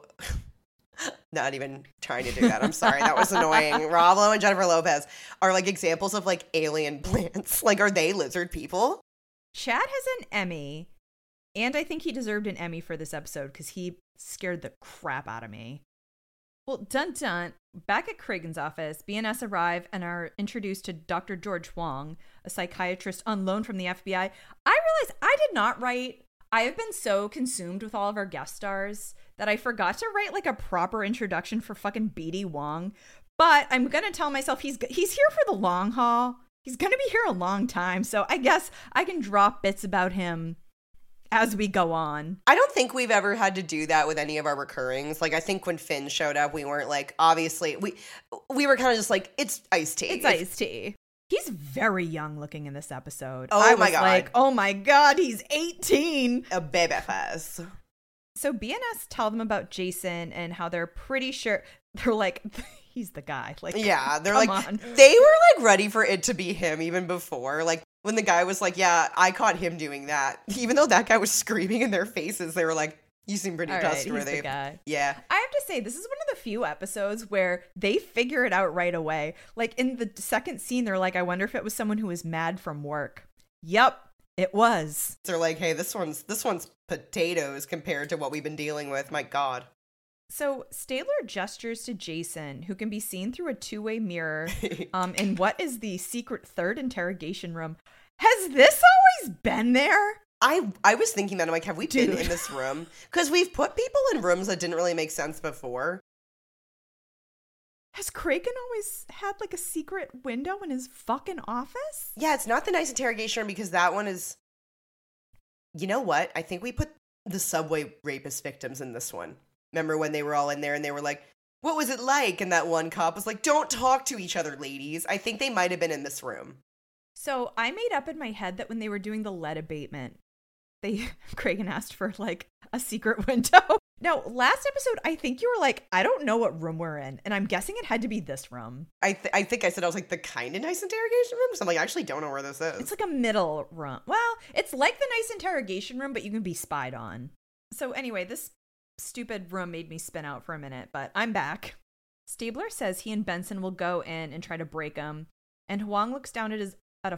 Not even trying to do that. I'm sorry. That was annoying. Rob Lowe and Jennifer Lopez are like examples of like alien plants. Like, are they lizard people? Chad has an Emmy, and I think he deserved an Emmy for this episode because he scared the crap out of me. Well, dun-dun, back at Cragen's office, BNS arrive and are introduced to Dr. George Huang, a psychiatrist on loan from the FBI. I realized I did not write... I have been so consumed with all of our guest stars that I forgot to write like a proper introduction for fucking BD Wong. But I'm going to tell myself he's here for the long haul. He's going to be here a long time. So I guess I can drop bits about him as we go on. I don't think we've ever had to do that with any of our recurrings. Like, I think when Finn showed up, we weren't like, obviously, we were kind of just like, it's Ice-T. It's Ice-T. He's very young looking in this episode. Oh, I my was God. like, oh my God, he's 18. A baby face. So BNS tell them about Jason and how they're pretty sure, they're like, he's the guy. Like, yeah, they're come like, on. they were like ready for it to be him even before. Like, when the guy was like, yeah, I caught him doing that. Even though that guy was screaming in their faces, they were like, you seem pretty All right, trustworthy. he's the guy. Yeah. I have to say, this is one of the few episodes where they figure it out right away. Like in the second scene, they're like, I wonder if it was someone who was mad from work. Yep, it was. They're like, hey, this one's potatoes compared to what we've been dealing with. My God. So Stabler gestures to Jason, who can be seen through a 2-way mirror in what is the secret 3rd interrogation room. Has this always been there? I was thinking that. I'm like, have we been in this room? Because we've put people in rooms that didn't really make sense before. Has Kraken always had like a secret window in his fucking office? Yeah, it's not the nice interrogation room because that one is... You know what? I think we put the subway rapist victims in this one. Remember when they were all in there and they were like, what was it like? And that one cop was like, don't talk to each other, ladies. I think they might have been in this room. So I made up in my head that when they were doing the lead abatement, Kragen asked for like a secret window. Now, last episode, I think you were like, I don't know what room we're in. And I'm guessing it had to be this room. I think I said, I was like, the kind of nice interrogation room? So I'm like, I actually don't know where this is. It's like a middle room. Well, it's like the nice interrogation room, but you can be spied on. So anyway, this stupid room made me spin out for a minute, but I'm back. Stabler says he and Benson will go in and try to break him. And Huang looks down at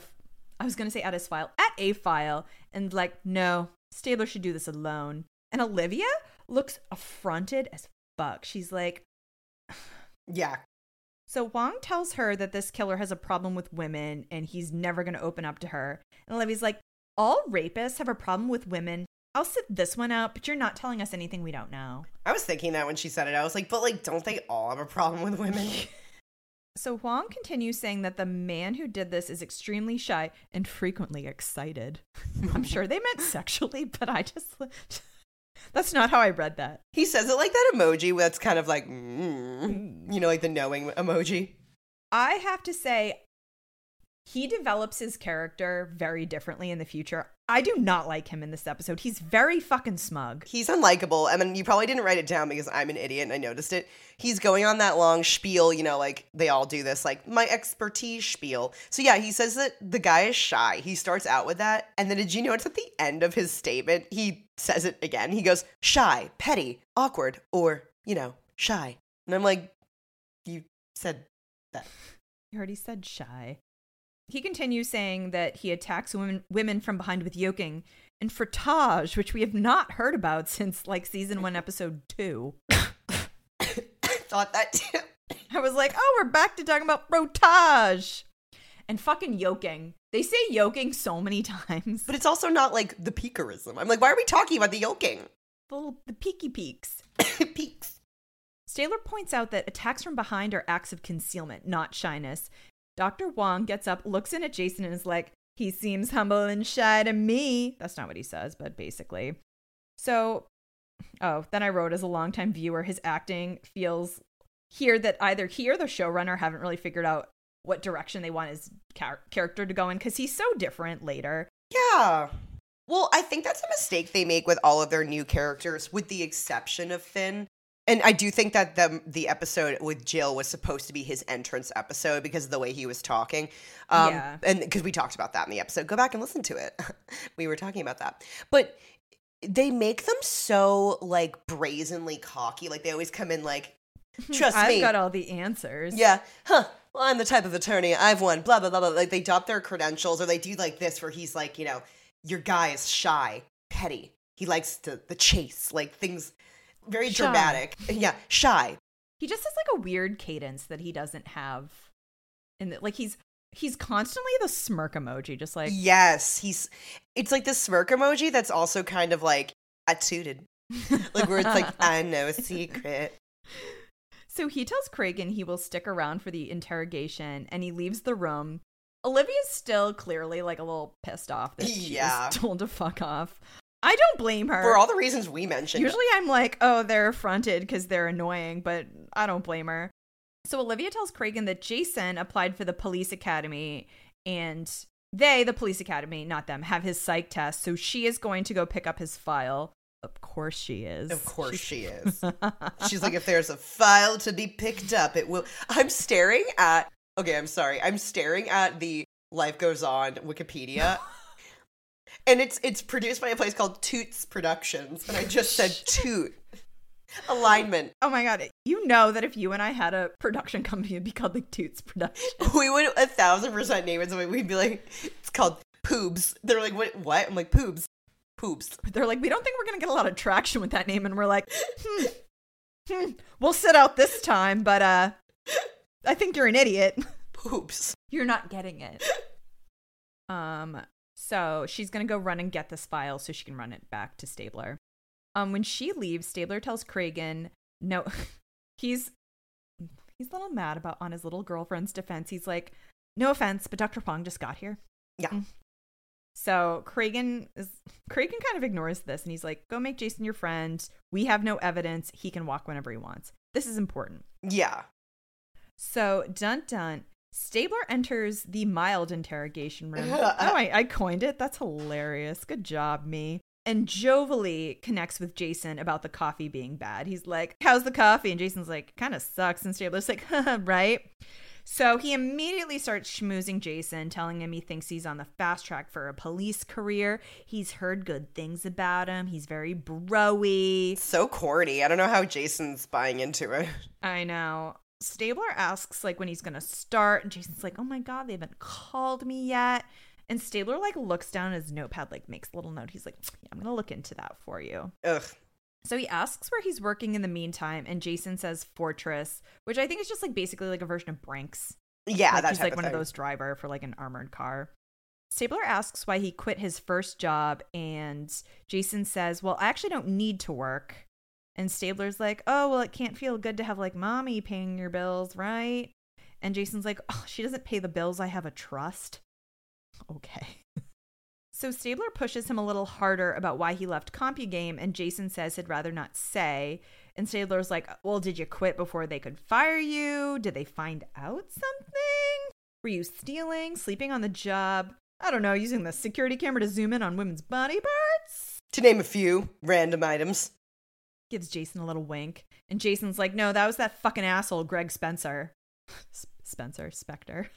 a file, and like, no, Stabler should do this alone. And Olivia looks affronted as fuck. She's like, yeah. So Huang tells her that this killer has a problem with women and he's never going to open up to her. And Olivia's like, all rapists have a problem with women. I'll sit this one out, but you're not telling us anything we don't know. I was thinking that when she said it. I was like, but like, don't they all have a problem with women? So Huang continues saying that the man who did this is extremely shy and frequently excited. I'm sure they meant sexually, but I just... That's not how I read that. He says it like that emoji that's kind of like, you know, like the knowing emoji. I have to say, he develops his character very differently in the future. I do not like him in this episode. He's very fucking smug. He's unlikable. I mean, you probably didn't write it down because I'm an idiot and I noticed it. He's going on that long spiel, you know, like they all do this, like my expertise spiel. So yeah, he says that the guy is shy. He starts out with that. And then did you notice at the end of his statement, he says it again. He goes, shy, petty, awkward, or, you know, shy. And I'm like, you said that. You already said shy. He continues saying that he attacks women from behind with yoking and frottage, which we have not heard about since like season 1, episode 2. Thought that too. I was like, oh, we're back to talking about frottage and fucking yoking. They say yoking so many times. But it's also not like the peakerism. I'm like, why are we talking about the yoking? The peaky peaks. Peaks. Stabler points out that attacks from behind are acts of concealment, not shyness. Dr. Wong gets up, looks in at Jason, and is like, he seems humble and shy to me. That's not what he says, but basically. So, then I wrote, as a longtime viewer, his acting feels here that either he or the showrunner haven't really figured out what direction they want his character to go in, because he's so different later. Yeah. Well, I think that's a mistake they make with all of their new characters, with the exception of Finn. And I do think that the episode with Jill was supposed to be his entrance episode because of the way he was talking. Yeah. And because we talked about that in the episode. Go back and listen to it. We were talking about that. But they make them so, like, brazenly cocky. Like, they always come in like, trust me. I've got all the answers. Yeah. Well, I'm the type of attorney. I've won. Blah, blah, blah, blah. Like, they drop their credentials, or they do like this where he's like, you know, your guy is shy, petty. He likes the chase. Like, things... Very Shy. dramatic. Yeah, shy. He just has like a weird cadence that he doesn't have. Like he's constantly the smirk emoji, just like Yes, it's like the smirk emoji that's also kind of like attituded. Like where it's like, I know a secret. So he tells Kragen he will stick around for the interrogation and he leaves the room. Olivia's still clearly like a little pissed off that she was told to fuck off. I don't blame her. For all the reasons we mentioned. Usually I'm like, oh, they're affronted because they're annoying, but I don't blame her. So Olivia tells Kragen that Jason applied for the police academy and they, the police academy, not them, have his psych test. So she is going to go pick up his file. Of course she is. Of course she is. She's like, if there's a file to be picked up, it will. I'm staring at the Life Goes On Wikipedia. And it's produced by a place called Toots Productions. And I just said toot. Alignment. Oh my God. You know that if you and I had a production company, it'd be called like Toots Productions. We would 1,000% name it. So we'd be like, it's called Poobs. They're like, what? I'm like, Poobs. Poobs. They're like, we don't think we're going to get a lot of traction with that name. And we're like, we'll sit out this time. But I think you're an idiot. Poobs. You're not getting it. So she's going to go run and get this file so she can run it back to Stabler. When she leaves, Stabler tells Kragen, no, he's a little mad about on his little girlfriend's defense. He's like, no offense, but Dr. Fong just got here. Yeah. So Kragen kind of ignores this and he's like, go make Jason your friend. We have no evidence. He can walk whenever he wants. This is important. Yeah. So dun. Stabler enters the mild interrogation room. I coined it. That's hilarious. Good job, me. And jovially connects with Jason about the coffee being bad. He's like, how's the coffee? And Jason's like, kind of sucks. And Stabler's like, right? So he immediately starts schmoozing Jason, telling him he thinks he's on the fast track for a police career. He's heard good things about him. He's very bro-y. So corny. I don't know how Jason's buying into it. I know. Stabler asks like when he's gonna start, and Jason's like, oh my God, they haven't called me yet. And Stabler like looks down at his notepad, like makes a little note. He's like, yeah, I'm gonna look into that for you. Ugh. So he asks where he's working in the meantime, and Jason says Fortress, which I think is just like basically like a version of Brinks. Yeah, like, that he's type like of one thing. of those driver for like an armored car. Stabler asks why he quit his first job, and Jason says, well, I actually don't need to work. And Stabler's like, oh, well, it can't feel good to have like mommy paying your bills, right? And Jason's like, oh, she doesn't pay the bills. I have a trust. Okay. So Stabler pushes him a little harder about why he left CompuGame, and Jason says he'd rather not say. And Stabler's like, well, did you quit before they could fire you? Did they find out something? Were you stealing, sleeping on the job? I don't know, using the security camera to zoom in on women's body parts? To name a few random items. Gives Jason a little wink. And Jason's like, no, that was that fucking asshole, Greg Spencer. Spectre.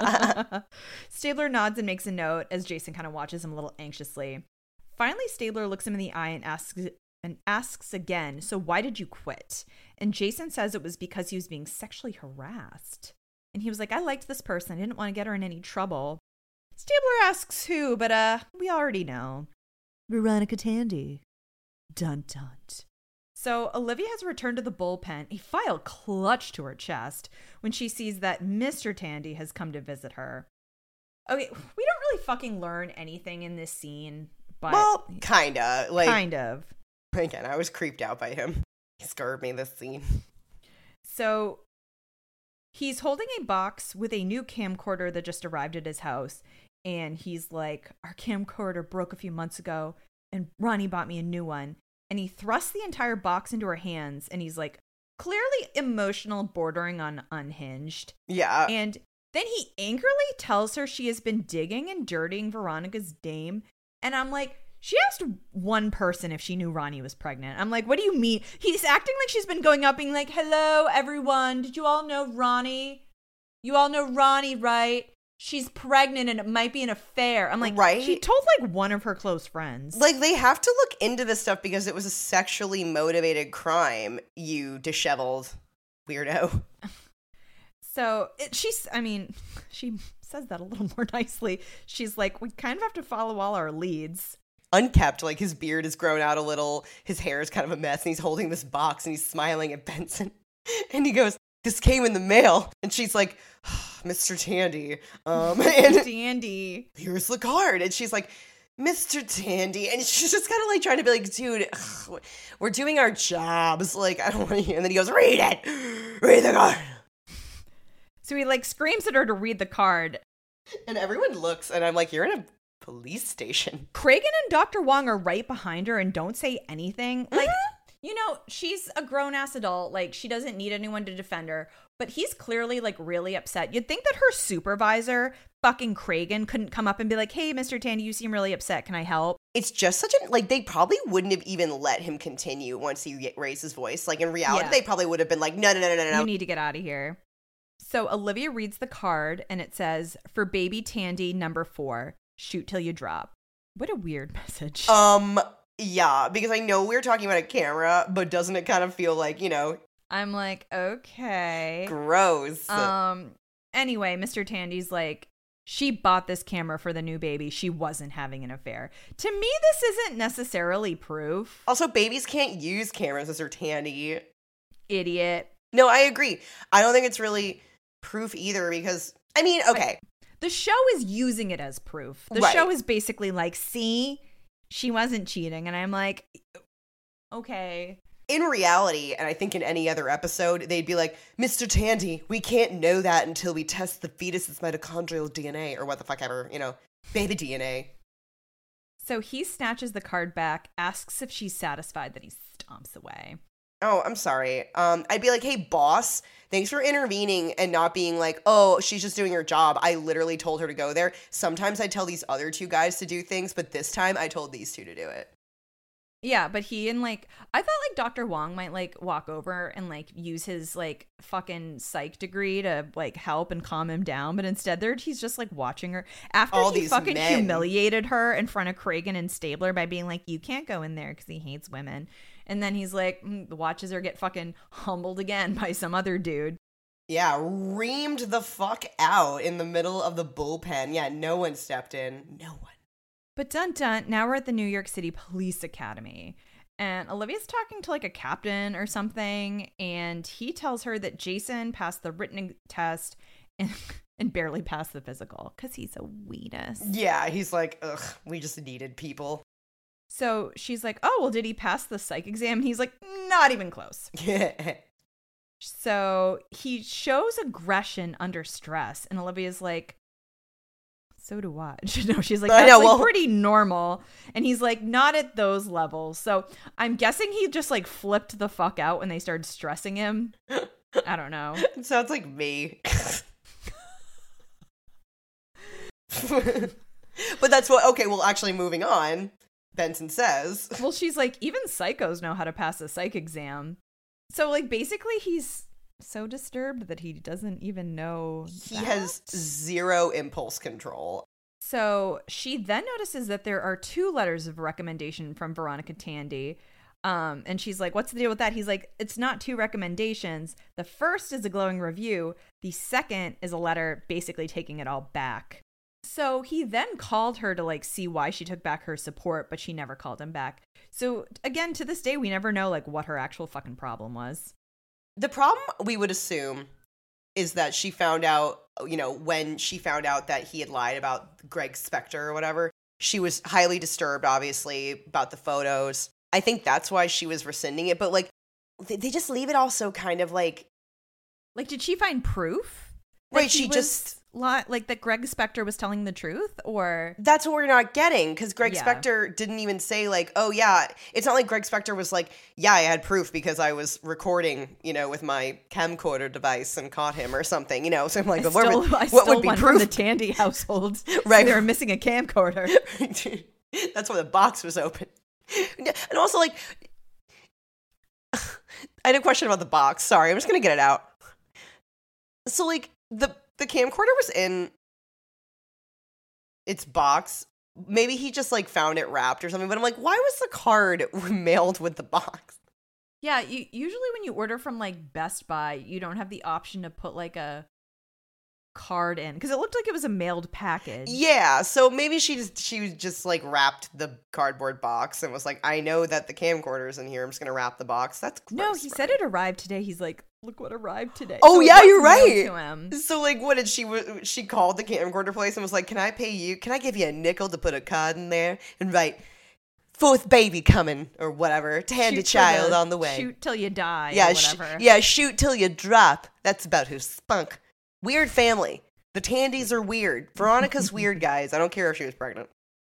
Stabler nods and makes a note as Jason kind of watches him a little anxiously. Finally, Stabler looks him in the eye and asks again, so why did you quit? And Jason says it was because he was being sexually harassed. And he was like, I liked this person. I didn't want to get her in any trouble. Stabler asks who, but we already know. Veronica Tandy. Dun dun. So Olivia has returned to the bullpen, a file clutched to her chest, when she sees that Mr. Tandy has come to visit her. Okay, we don't really fucking learn anything in this scene, but... Well, kinda. Kind of. Again, I was creeped out by him. He scared me, this scene. So he's holding a box with a new camcorder that just arrived at his house, and he's like, our camcorder broke a few months ago, and Ronnie bought me a new one. And he thrusts the entire box into her hands, and he's like clearly emotional, bordering on unhinged. Yeah. And then he angrily tells her she has been digging and dirtying Veronica's dame. And I'm like, she asked one person if she knew Ronnie was pregnant. I'm like, what do you mean? He's acting like she's been going up being like, hello, everyone. Did you all know Ronnie? You all know Ronnie, right? She's pregnant and it might be an affair. I'm like, right? She told like one of her close friends. Like, they have to look into this stuff because it was a sexually motivated crime, you disheveled weirdo. So she says that a little more nicely. She's like, we kind of have to follow all our leads. Unkept, like his beard has grown out a little, his hair is kind of a mess, and he's holding this box and he's smiling at Benson. And he goes, this came in the mail. And she's like, Mr. Tandy. And Tandy. Here's the card. And she's like, Mr. Tandy. And she's just kind of like trying to be like, dude, we're doing our jobs. Like, I don't want to hear. And then he goes, read it. Read the card. So he like screams at her to read the card. And everyone looks, and I'm like, you're in a police station. Cragen and Dr. Wong are right behind her and don't say anything. Like, you know, she's a grown-ass adult. Like, she doesn't need anyone to defend her. But he's clearly, like, really upset. You'd think that her supervisor, fucking Cragen, couldn't come up and be like, hey, Mr. Tandy, you seem really upset. Can I help? It's just such a, like, they probably wouldn't have even let him continue once he raised his voice. Like, in reality, they probably would have been like, no. You need to get out of here. So Olivia reads the card, and it says, for baby Tandy, number 4, shoot till you drop. What a weird message. Yeah, because I know we're talking about a camera, but doesn't it kind of feel like, you know... I'm like, okay. Gross. Anyway, Mr. Tandy's like, she bought this camera for the new baby. She wasn't having an affair. To me, this isn't necessarily proof. Also, babies can't use cameras, Mr. Tandy. Idiot. No, I agree. I don't think it's really proof either because, I mean, okay. The show is using it as proof. The show is basically like, see, she wasn't cheating. And I'm like, okay. In reality, and I think in any other episode, they'd be like, Mr. Tandy, we can't know that until we test the fetus's mitochondrial DNA or what the fuck ever, you know, baby DNA. So he snatches the card back, asks if she's satisfied, then he stomps away. Oh, I'm sorry. I'd be like, hey, boss, thanks for intervening and not being like, oh, she's just doing her job. I literally told her to go there. Sometimes I tell these other two guys to do things, but this time I told these two to do it. Yeah, but he and like, I thought like Dr. Wong might like walk over and like use his like fucking psych degree to like help and calm him down. But instead he's just like watching her after all he these fucking men. humiliated her in front of Cragen and Stabler by being like, you can't go in there because he hates women. And then he's like, watches her get fucking humbled again by some other dude. Yeah, reamed the fuck out in the middle of the bullpen. Yeah, no one stepped in. No one. But dun dun, now we're at the New York City Police Academy. And Olivia's talking to like a captain or something. And he tells her that Jason passed the written test and barely passed the physical because he's a weenus. Yeah, he's like, ugh, we just needed people. So she's like, oh, well, did he pass the psych exam? And he's like, not even close. So he shows aggression under stress. And Olivia's like, so do I. No, she's like, I that's know, like well- pretty normal. And he's like, not at those levels. So I'm guessing he just like flipped the fuck out when they started stressing him. I don't know. It sounds like me. But that's what, okay, well, actually moving on, Benson says. Well, she's like, even psychos know how to pass a psych exam. So like basically he's so disturbed that he doesn't even know He that. has zero impulse control. So she then notices that there are 2 letters of recommendation from Veronica Tandy. And she's like, what's the deal with that? He's like, it's not 2 recommendations. The first is a glowing review. The second is a letter basically taking it all back. So he then called her to like see why she took back her support, but she never called him back. So again, to this day, we never know like what her actual fucking problem was. The problem, we would assume, is that she found out, you know, when she found out that he had lied about Greg Spector or whatever, she was highly disturbed, obviously, about the photos. I think that's why she was rescinding it. But, like, they just leave it all so kind of like... Like, did she find proof? Right, she just... Like that Greg Spector was telling the truth, or... That's what we're not getting, because Greg Yeah. Spector didn't even say, like, oh, yeah. It's not like Greg Spector was like, yeah, I had proof because I was recording, you know, with my camcorder device and caught him or something, you know? So I'm like, I what stole would be one proof? from the Tandy household. So Right. they were missing a camcorder. That's why the box was open. And also, like, I had a question about the box. Sorry, I'm just going to get it out. So, like, the camcorder was in its box. Maybe he just, like, found it wrapped or something. But I'm like, why was the card mailed with the box? Yeah, usually when you order from like Best Buy, you don't have the option to put like a card in because it looked like it was a mailed package. Yeah, so maybe she just like wrapped the cardboard box and was like, I know that the camcorder's in here. I'm just gonna wrap the box. That's gross, No, he said right? it arrived today. He's like, look what arrived today. Oh, So it yeah, was you're right. mailed to him. So, like, what did she called the camcorder place and was like, can I give you a nickel to put a card in there and write, 4th baby coming, or whatever, to hand a Shoot for child the on the way. Shoot till you die. Yeah, or whatever. shoot till you drop. That's about who spunk. Weird family. The Tandys are weird. Veronica's weird, guys. I don't care if she was pregnant.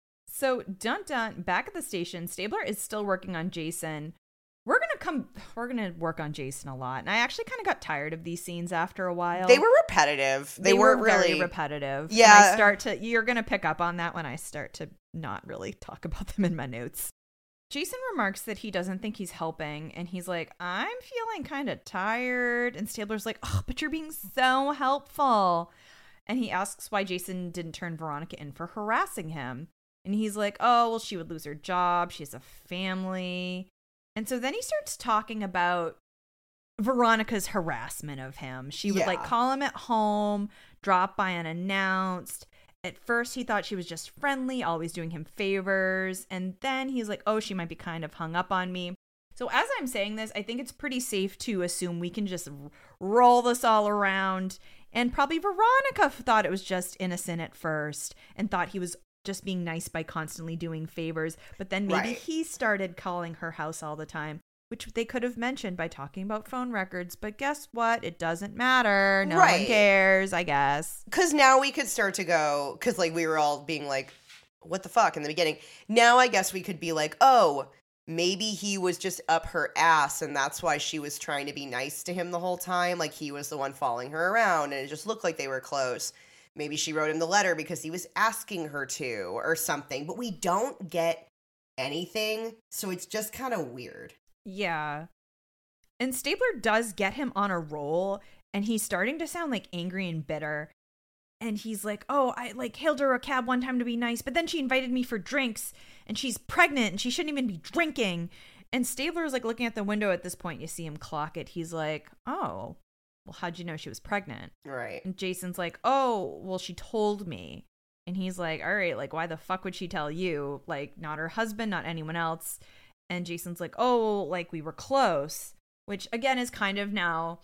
So dun back at the station, Stabler is still working on Jason. We're gonna work on Jason a lot, and I actually kind of got tired of these scenes after a while. They were repetitive. They were weren't very really repetitive. Yeah. And you're gonna pick up on that when I start to not really talk about them in my notes. Jason remarks that he doesn't think he's helping, and he's like, I'm feeling kind of tired. And Stabler's like, oh, but you're being so helpful. And he asks why Jason didn't turn Veronica in for harassing him. And he's like, oh, well, she would lose her job. She has a family. And so then he starts talking about Veronica's harassment of him. She would like Yeah. call him at home, drop by unannounced. At first, he thought she was just friendly, always doing him favors. And then he's like, oh, she might be kind of hung up on me. So as I'm saying this, I think it's pretty safe to assume we can just roll this all around. And probably Veronica thought it was just innocent at first and thought he was just being nice by constantly doing favors. But then maybe Right. he started calling her house all the time, which they could have mentioned by talking about phone records. But guess what? It doesn't matter. No one Right. cares, I guess. Because now we could start to go, because like we were all being like, what the fuck in the beginning. Now I guess we could be like, oh, maybe he was just up her ass and that's why she was trying to be nice to him the whole time. Like he was the one following her around and it just looked like they were close. Maybe she wrote him the letter because he was asking her to or something. But we don't get anything. So it's just kind of weird. Yeah. And Stabler does get him on a roll, and he's starting to sound like angry and bitter. And he's like, oh, I like hailed her a cab one time to be nice, but then she invited me for drinks, and she's pregnant, and she shouldn't even be drinking. And Stabler's like looking at the window at this point. You see him clock it. He's like, oh, well, how'd you know she was pregnant? Right. And Jason's like, oh, well, she told me. And he's like, all right, like, why the fuck would she tell you? Like, not her husband, not anyone else. And Jason's like, oh, like, we were close. Which, again, is kind of now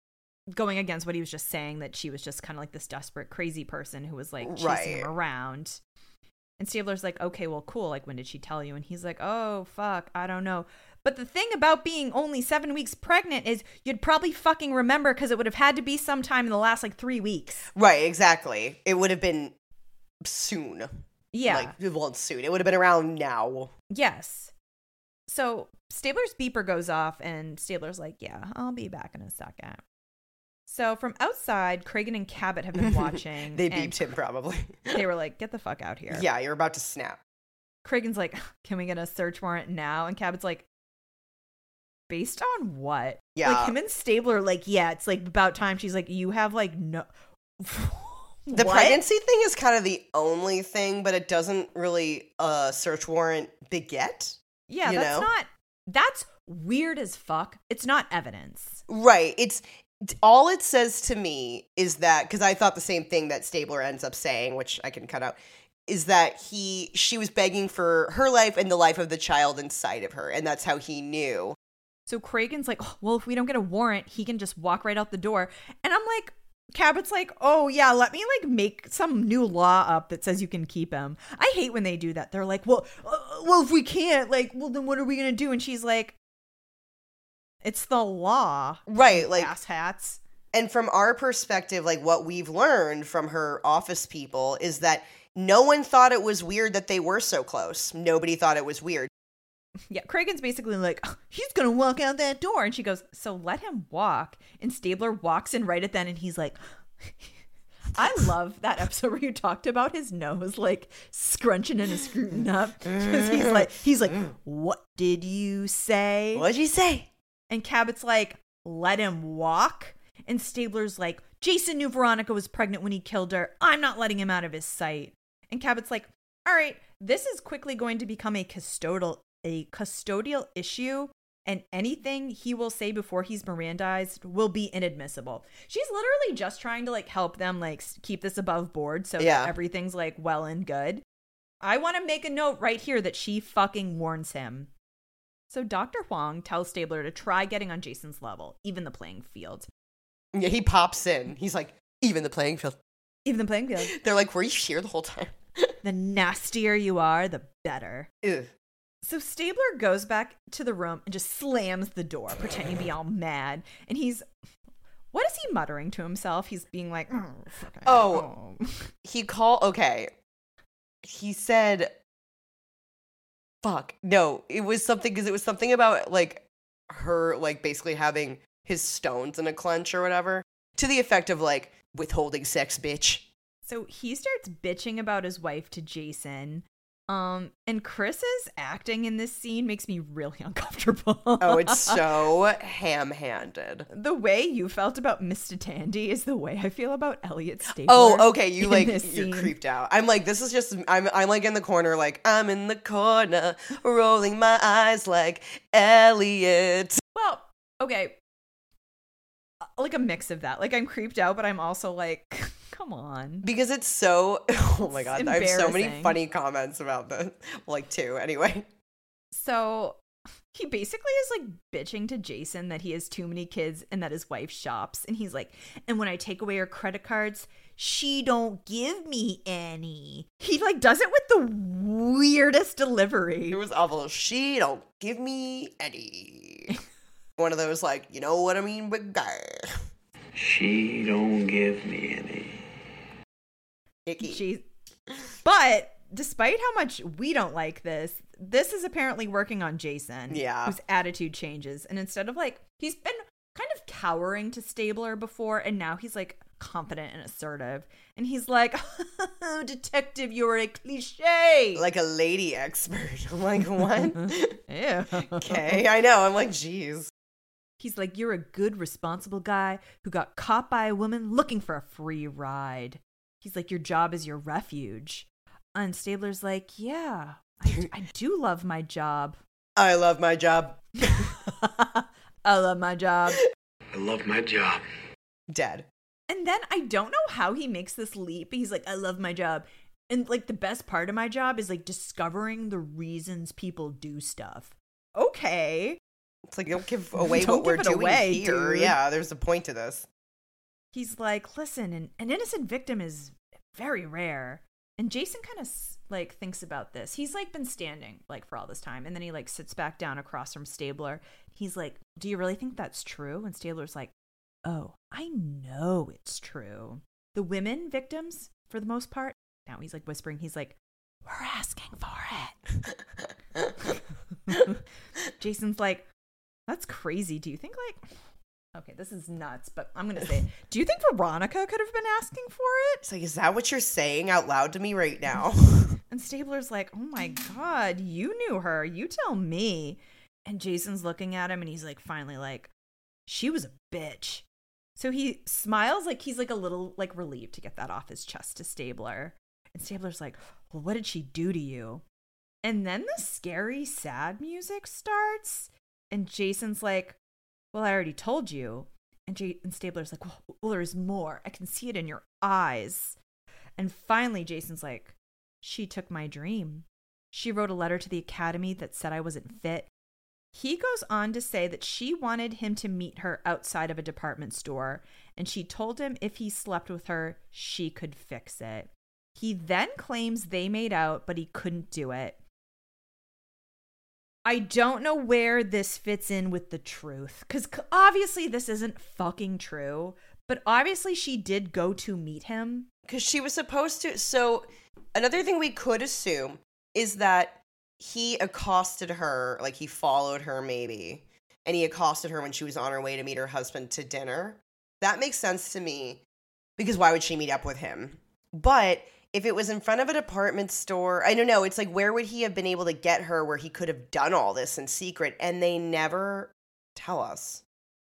going against what he was just saying, that she was just kind of like this desperate, crazy person who was, like, chasing him around. And Stabler's like, okay, well, cool. Like, when did she tell you? And he's like, oh, fuck, I don't know. But the thing about being only 7 weeks pregnant is you'd probably fucking remember because it would have had to be sometime in the last, like, 3 weeks. Right, exactly. It would have been soon. Yeah. Well, soon. It would have been around now. Yes. So Stabler's beeper goes off and Stabler's like, yeah, I'll be back in a second. So from outside, Cragen and Cabot have been watching. They beeped him probably. They were like, get the fuck out here. Yeah, you're about to snap. Cragen's like, can we get a search warrant now? And Cabot's like, based on what? Yeah. Like him and Stabler, like, yeah, it's like about time. She's like, you have like no. The What? pregnancy thing is kind of the only thing, but it doesn't really search warrant beget. Yeah, that's weird as fuck. It's not evidence. Right. It's all it says to me is that, because I thought the same thing that Stabler ends up saying, which I can cut out, is that she was begging for her life and the life of the child inside of her, and that's how he knew. So Cragen's like, oh, well, if we don't get a warrant, he can just walk right out the door. And I'm like, Cabot's like, oh yeah, let me like make some new law up that says you can keep him. I hate when they do that. They're like, well, if we can't, like, well, then what are we gonna do? And she's like, it's the law, Right, like asshats. And from our perspective, like what we've learned from her office people is that no one thought it was weird that they were so close. Nobody thought it was weird. Yeah, Cragen's basically like, oh, he's gonna walk out that door, and she goes, so let him walk. And Stabler walks in right at then, and he's like, I love that episode where you talked about his nose like scrunching and screwing up, because he's like, what did you say? What'd you say? And Cabot's like, let him walk. And Stabler's like, Jason knew Veronica was pregnant when he killed her. I'm not letting him out of his sight. And Cabot's like, all right, this is quickly going to become a custodial issue, and anything he will say before he's Mirandized will be inadmissible. She's literally just trying to like help them like keep this above board so that everything's like well and good. I want to make a note right here that she fucking warns him. So Dr. Huang tells Stabler to try getting on Jason's level, even the playing field. Yeah, he pops in. He's like, even the playing field. Even the playing field. They're like, were you here the whole time? The nastier you are, the better. Ugh. So Stabler goes back to the room and just slams the door, pretending to be all mad. And what is he muttering to himself? He's being like, okay. He said, fuck. No, it was something about like her, like basically having his stones in a clench or whatever, to the effect of like, withholding sex, bitch. So he starts bitching about his wife to Jason. And Chris's acting in this scene makes me really uncomfortable. Oh, it's so ham-handed. The way you felt about Mr. Tandy is the way I feel about Elliot Stapler. Oh, okay, you're creeped out. I'm like, this is just, I'm like in the corner, like, I'm in the corner, rolling my eyes like Elliot. Well, okay. Like a mix of that. Like, I'm creeped out, but I'm also like, come on. Because it's so, oh my God, I have so many funny comments about this. Like, two, anyway. So, he basically is like bitching to Jason that he has too many kids and that his wife shops. And he's like, and when I take away her credit cards, she don't give me any. He like does it with the weirdest delivery. It was awful. She don't give me any. One of those like, you know what I mean, but guy. She don't give me any. Icky. But despite how much we don't like this is apparently working on Jason. Yeah. Whose attitude changes. And instead of like, he's been kind of cowering to Stabler before, and now he's like confident and assertive. And he's like, oh, detective, you're a cliche. Like a lady expert. I'm like, what? Yeah. Okay, I know. I'm like, geez. He's like, you're a good, responsible guy who got caught by a woman looking for a free ride. He's like, your job is your refuge. And Stabler's like, yeah, I do love my job. I love my job. I love my job. I love my job. Dead. And then I don't know how he makes this leap. He's like, I love my job. And like the best part of my job is like discovering the reasons people do stuff. Okay. It's like, don't give away what we're doing here. Dude. Yeah, there's a point to this. He's like, listen, an innocent victim is very rare. And Jason kind of like thinks about this. He's like been standing like for all this time. And then he like sits back down across from Stabler. He's like, do you really think that's true? And Stabler's like, oh, I know it's true. The women victims, for the most part, Now he's like whispering. He's like, we're asking for it. Jason's like, that's crazy. Do you think like, okay, this is nuts, but I'm going to say it. Do you think Veronica could have been asking for it? It's like, is that what you're saying out loud to me right now? And Stabler's like, oh my God, you knew her. You tell me. And Jason's looking at him and he's like, finally like, she was a bitch. So he smiles like he's like a little like relieved to get that off his chest to Stabler. And Stabler's like, well, what did she do to you? And then the scary, sad music starts. And Jason's like, well, I already told you. And Stabler's like, well, there's more. I can see it in your eyes. And finally, Jason's like, she took my dream. She wrote a letter to the academy that said I wasn't fit. He goes on to say that she wanted him to meet her outside of a department store, and she told him if he slept with her, she could fix it. He then claims they made out, but he couldn't do it. I don't know where this fits in with the truth, because obviously this isn't fucking true, but obviously she did go to meet him. Because she was supposed to. So another thing we could assume is that he accosted her, like he followed her maybe, and he accosted her when she was on her way to meet her husband to dinner. That makes sense to me, because why would she meet up with him? But if it was in front of a department store, I don't know, it's like, where would he have been able to get her where he could have done all this in secret? And they never tell us.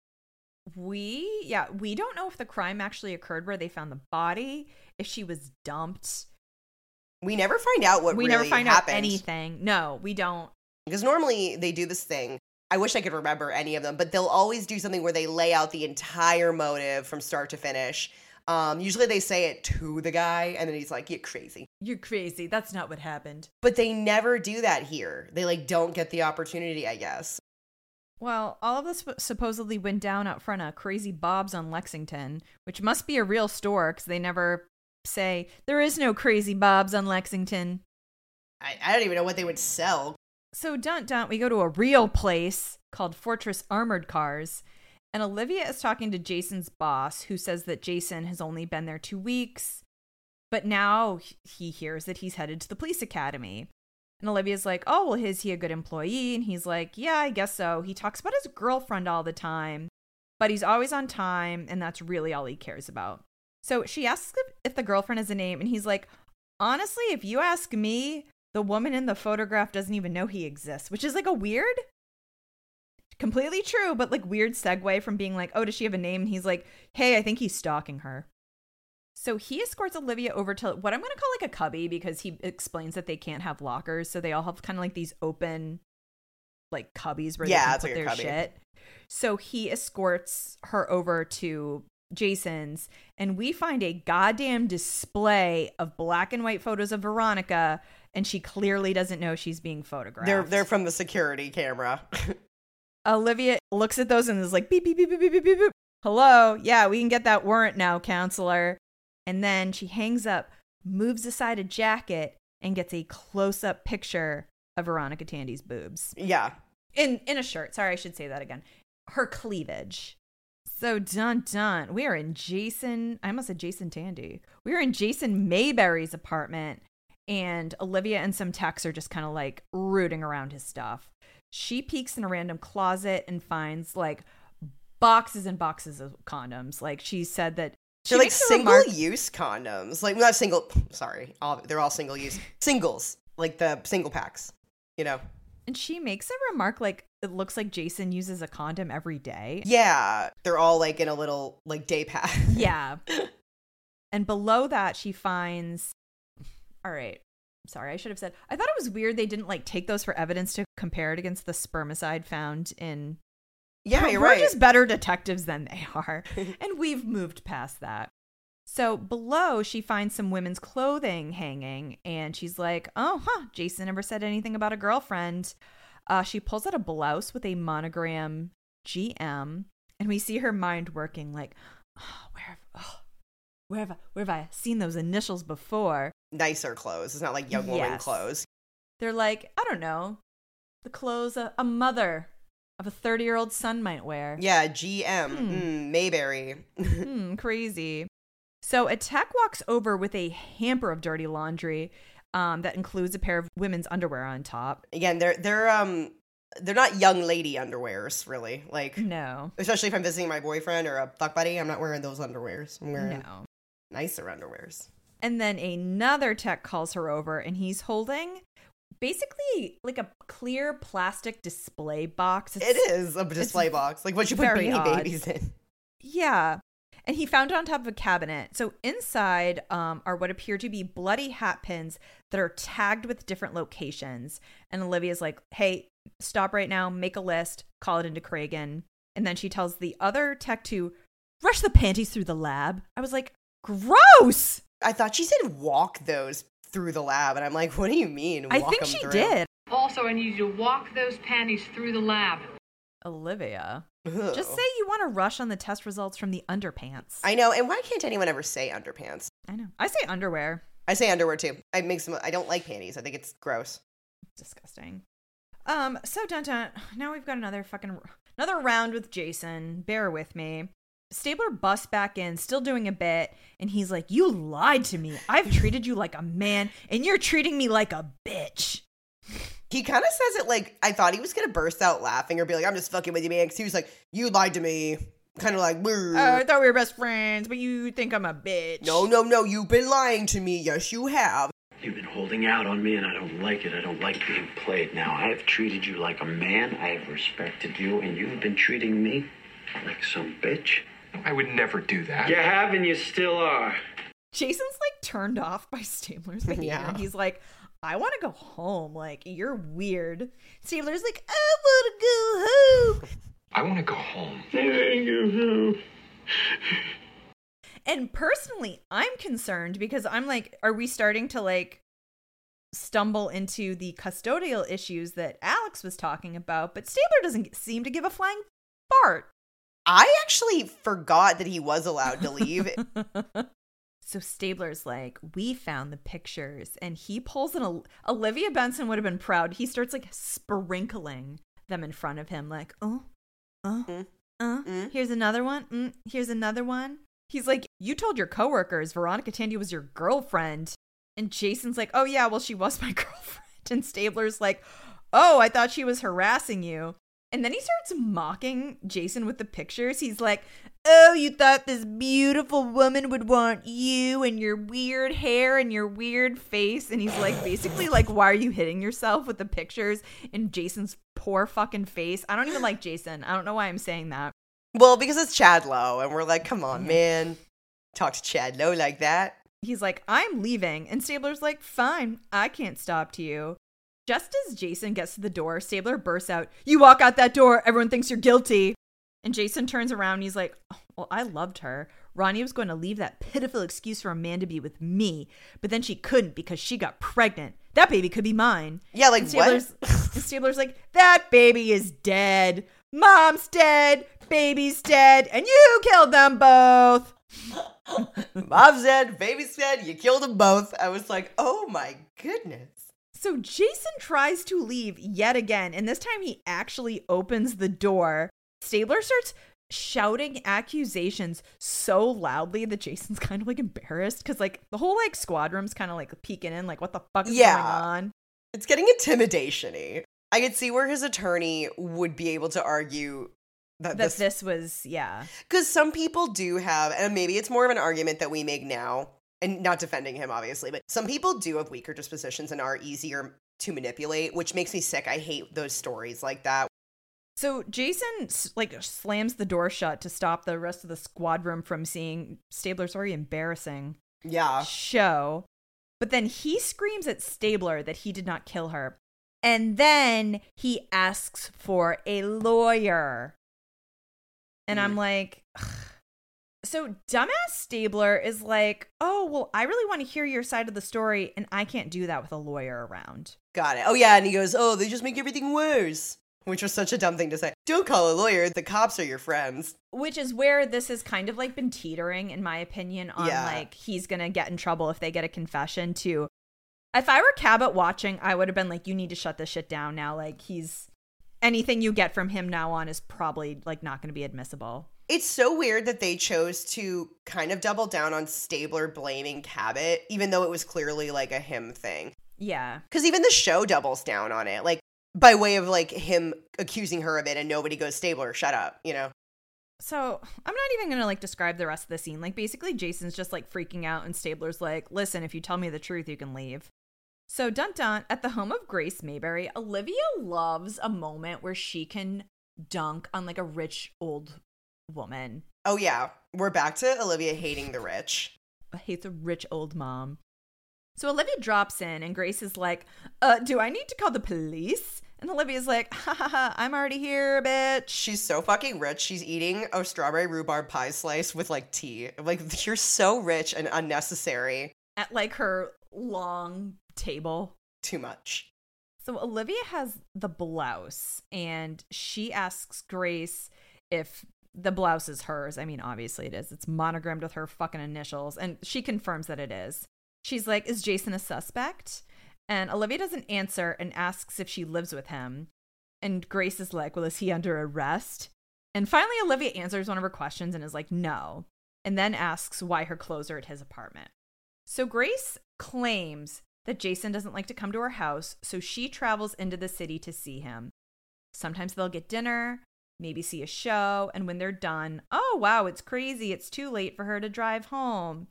We don't know if the crime actually occurred where they found the body, if she was dumped. We never find out what we really never find happened. out anything. No, we don't. Because normally they do this thing. I wish I could remember any of them, but they'll always do something where they lay out the entire motive from start to finish. Usually they say it to the guy, and then he's like, "You're crazy. You're crazy. That's not what happened." But they never do that here. They like don't get the opportunity, I guess. Well, all of this supposedly went down out front of Crazy Bob's on Lexington, which must be a real store because they never say there is no Crazy Bob's on Lexington. I don't even know what they would sell. So we go to a real place called Fortress Armored Cars, and Olivia is talking to Jason's boss, who says that Jason has only been there 2 weeks, but now he hears that he's headed to the police academy. And Olivia's like, oh, well, is he a good employee? And he's like, yeah, I guess so. He talks about his girlfriend all the time, but he's always on time, and that's really all he cares about. So she asks if the girlfriend has a name, and he's like, honestly, if you ask me, the woman in the photograph doesn't even know he exists, which is like a weird, completely true, but like weird segue from being like, oh, does she have a name? And he's like, hey, I think he's stalking her. So he escorts Olivia over to what I'm going to call like a cubby, because he explains that they can't have lockers. So they all have kind of like these open like cubbies where they can put their shit. So he escorts her over to Jason's, and we find a goddamn display of black and white photos of Veronica, and she clearly doesn't know she's being photographed. They're from the security camera. Olivia looks at those and is like, beep, beep, beep, beep, beep, beep, beep. Hello? Yeah, we can get that warrant now, counselor. And then she hangs up, moves aside a jacket, and gets a close-up picture of Veronica Tandy's boobs. Yeah. In a shirt. Sorry, I should say that again. Her cleavage. So dun. We are in I almost said Jason Tandy. We are in Jason Mayberry's apartment, and Olivia and some techs are just kind of like rooting around his stuff. She peeks in a random closet and finds like boxes and boxes of condoms. Like she said that they're like single-use condoms. Like, not single, sorry. They're all single-use. Singles. Like the single packs, you know? And she makes a remark like, it looks like Jason uses a condom every day. Yeah. They're all like in a little like day pack. Yeah. And below that, she finds, all right. Sorry, I should have said, I thought it was weird they didn't like take those for evidence to compare it against the spermicide found in. Yeah, you're right. We're just better detectives than they are. And we've moved past that. So below, she finds some women's clothing hanging, and she's like, Jason never said anything about a girlfriend. She pulls out a blouse with a monogram GM, and we see her mind working like, where have I seen those initials before? Nicer clothes. It's not like young woman clothes. They're like, I don't know, the clothes a mother of a 30-year-old son might wear. Yeah, GM. Mayberry. Crazy. So a tech walks over with a hamper of dirty laundry that includes a pair of women's underwear on top. Again, they're not young lady underwears, really. Like, No. especially if I'm visiting my boyfriend or a fuck buddy, I'm not wearing those underwears. I'm wearing No. nicer underwears. And then another tech calls her over, and he's holding basically like a clear plastic display box. It is a display box, like what you put very Beanie odd. Babies in. Yeah. And he found it on top of a cabinet. So inside are what appear to be bloody hat pins that are tagged with different locations. And Olivia's like, hey, stop right now, make a list, call it into Cragen. And then she tells the other tech to rush the panties through the lab. I was like, gross! I thought she said walk those through the lab, and I'm like, what do you mean? I walk think them she through? did. Also, I need you to walk those panties through the lab. Olivia. Ugh. Just say you want to rush on the test results from the underpants. I know, and why can't anyone ever say underpants? I know. I say underwear. I say underwear too. I don't like panties. I think it's gross. Disgusting. So dun now we've got another round with Jason. Bear with me. Stabler busts back in, still doing a bit, and he's like, you lied to me. I've treated you like a man, and you're treating me like a bitch. He kind of says it like, I thought he was going to burst out laughing or be like, I'm just fucking with you, man. Because he was like, you lied to me. Kind of like, I thought we were best friends, but you think I'm a bitch. No, you've been lying to me. Yes, you have. You've been holding out on me, and I don't like it. I don't like being played now. I have treated you like a man. I have respected you, and you've been treating me like some bitch. I would never do that. You have, and you still are. Jason's like turned off by Stabler's behavior. Yeah. He's like, I want to go home. Like, you're weird. Stabler's like, I want to go home. I want to go home. And personally, I'm concerned because I'm like, are we starting to like stumble into the custodial issues that Alex was talking about? But Stabler doesn't seem to give a flying fart. I actually forgot that he was allowed to leave. So Stabler's like, we found the pictures, and he pulls an Olivia Benson would have been proud. He starts like sprinkling them in front of him, like, here's another one. Here's another one. He's like, you told your coworkers Veronica Tandy was your girlfriend. And Jason's like, oh yeah, well, she was my girlfriend. And Stabler's like, oh, I thought she was harassing you. And then he starts mocking Jason with the pictures. He's like, oh, you thought this beautiful woman would want you and your weird hair and your weird face. And he's like, basically like, why are you hitting yourself with the pictures in Jason's poor fucking face? I don't even like Jason. I don't know why I'm saying that. Well, because it's Chad Lowe, and we're like, come on, man. Talk to Chad Lowe like that. He's like, I'm leaving. And Stabler's like, fine, I can't stop you. Just as Jason gets to the door, Stabler bursts out, you walk out that door, everyone thinks you're guilty. And Jason turns around and he's like, oh, well, I loved her. Ronnie was going to leave that pitiful excuse for a man to be with me, but then she couldn't because she got pregnant. That baby could be mine. Yeah, like, and Stabler's like, that baby is dead. Mom's dead. Baby's dead. And you killed them both. Mom's dead. Baby's dead. You killed them both. I was like, oh my goodness. So Jason tries to leave yet again, and this time he actually opens the door. Stabler starts shouting accusations so loudly that Jason's kind of like embarrassed because like the whole like squad room's kind of like peeking in, like what the fuck is going on? It's getting intimidation-y. I could see where his attorney would be able to argue that this was, yeah. Because some people do have, and maybe it's more of an argument that we make now, and not defending him, obviously, but some people do have weaker dispositions and are easier to manipulate, which makes me sick. I hate those stories like that. So Jason like slams the door shut to stop the rest of the squad room from seeing Stabler's already embarrassing show. But then he screams at Stabler that he did not kill her. And then he asks for a lawyer. And I'm like, ugh. So dumbass Stabler is like, oh, well, I really want to hear your side of the story, and I can't do that with a lawyer around. Got it. Oh, yeah, and he goes, oh, they just make everything worse. Which was such a dumb thing to say. Don't call a lawyer. The cops are your friends. Which is where this has kind of like been teetering, in my opinion, on like he's going to get in trouble if they get a confession to. If I were Cabot watching, I would have been like, you need to shut this shit down now. Like anything you get from him now on is probably like not going to be admissible. It's so weird that they chose to kind of double down on Stabler blaming Cabot, even though it was clearly like a him thing. Yeah. Because even the show doubles down on it, like by way of like him accusing her of it, and nobody goes, Stabler, shut up, you know? So I'm not even going to like describe the rest of the scene. Like basically Jason's just like freaking out and Stabler's like, listen, if you tell me the truth, you can leave. So dun-dun, at the home of Grace Mayberry, Olivia loves a moment where she can dunk on like a rich old woman. Oh yeah, we're back to Olivia hating the rich. Hates a rich old mom. So Olivia drops in and Grace is like, do I need to call the police? And Olivia's like, ha ha ha, I'm already here, bitch. She's so fucking rich. She's eating a strawberry rhubarb pie slice with like tea. Like, you're so rich and unnecessary. At like her long table. Too much. So Olivia has the blouse and she asks Grace if the blouse is hers. I mean, obviously it is. It's monogrammed with her fucking initials. And she confirms that it is. She's like, is Jason a suspect? And Olivia doesn't answer and asks if she lives with him. And Grace is like, well, is he under arrest? And finally, Olivia answers one of her questions and is like, no. And then asks why her clothes are at his apartment. So Grace claims that Jason doesn't like to come to her house, so she travels into the city to see him. Sometimes they'll get dinner, maybe see a show, and when they're done, oh, wow, it's crazy. It's too late for her to drive home.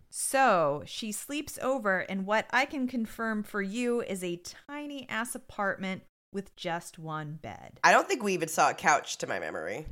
So she sleeps over in what I can confirm for you is a tiny-ass apartment with just one bed. I don't think we even saw a couch to my memory.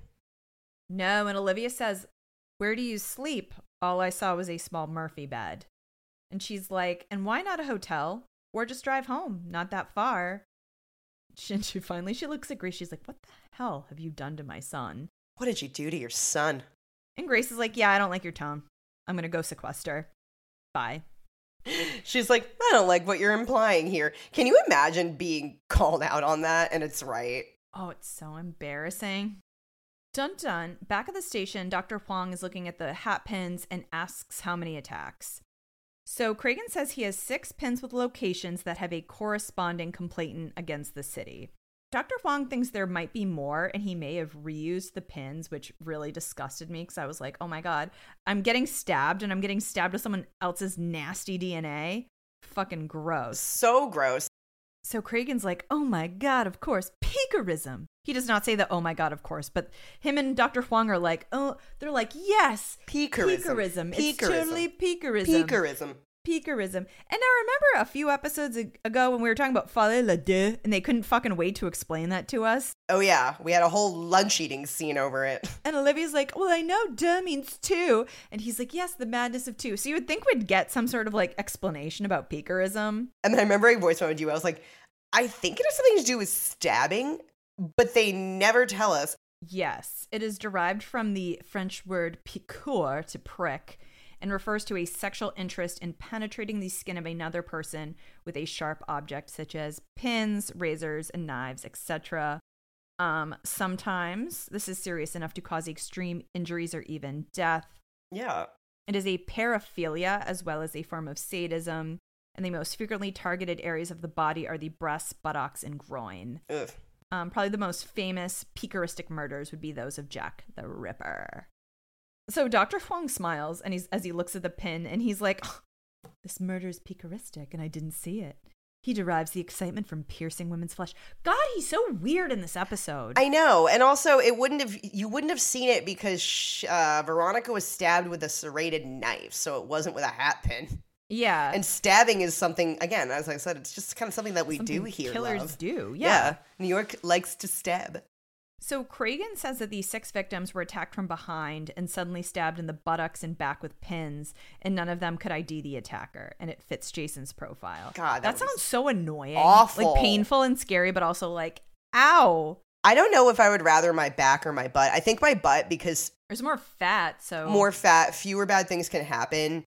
No, and Olivia says, where do you sleep? All I saw was a small Murphy bed. And she's like, and why not a hotel? Or just drive home, not that far. She looks at Grace. She's like, what the hell have you done to my son? What did you do to your son? And Grace is like, yeah, I don't like your tone. I'm going to go sequester. Bye. She's like, I don't like what you're implying here. Can you imagine being called out on that? And it's right. Oh, it's so embarrassing. Dun dun. Back at the station, Dr. Huang is looking at the hat pins and asks how many attacks. So Cragen says he has 6 pins with locations that have a corresponding complainant against the city. Dr. Huang thinks there might be more, and he may have reused the pins, which really disgusted me because I was like, oh my God, I'm getting stabbed, and I'm getting stabbed with someone else's nasty DNA. Fucking gross. So gross. So Cragen's like, oh my God, of course, peakerism. He does not say the oh my God, of course, but him and Dr. Huang are like, oh, they're like, yes, peakerism. It's totally peakerism. Peakerism. And I remember a few episodes ago when we were talking about Fallait le Deux, and they couldn't fucking wait to explain that to us. Oh yeah, we had a whole lunch eating scene over it. And Olivia's like, well, I know deux means two. And he's like, yes, the madness of two. So you would think we'd get some sort of like explanation about peakerism. And then I remember I voice mode you. I was like, I think it has something to do with stabbing, but they never tell us. Yes, it is derived from the French word piqûre, to prick, and refers to a sexual interest in penetrating the skin of another person with a sharp object such as pins, razors, and knives, etc. Sometimes this is serious enough to cause extreme injuries or even death. Yeah. It is a paraphilia as well as a form of sadism, and the most frequently targeted areas of the body are the breasts, buttocks, and groin. Ugh. Probably the most famous peakeristic murders would be those of Jack the Ripper. So Dr. Huang smiles and as he looks at the pin, and he's like, oh, this murder is peakeristic and I didn't see it. He derives the excitement from piercing women's flesh. God, he's so weird in this episode. I know. And also you wouldn't have seen it because Veronica was stabbed with a serrated knife, so it wasn't with a hat pin. Yeah. And stabbing is something, again, as I said, it's just kind of something that we do here. Killers do, yeah. New York likes to stab. So Cragen says that these 6 victims were attacked from behind and suddenly stabbed in the buttocks and back with pins, and none of them could ID the attacker, and it fits Jason's profile. God, that sounds so annoying. Awful. Like painful and scary, but also like, ow. I don't know if I would rather my back or my butt. I think my butt because there's more fat, so more fat, fewer bad things can happen.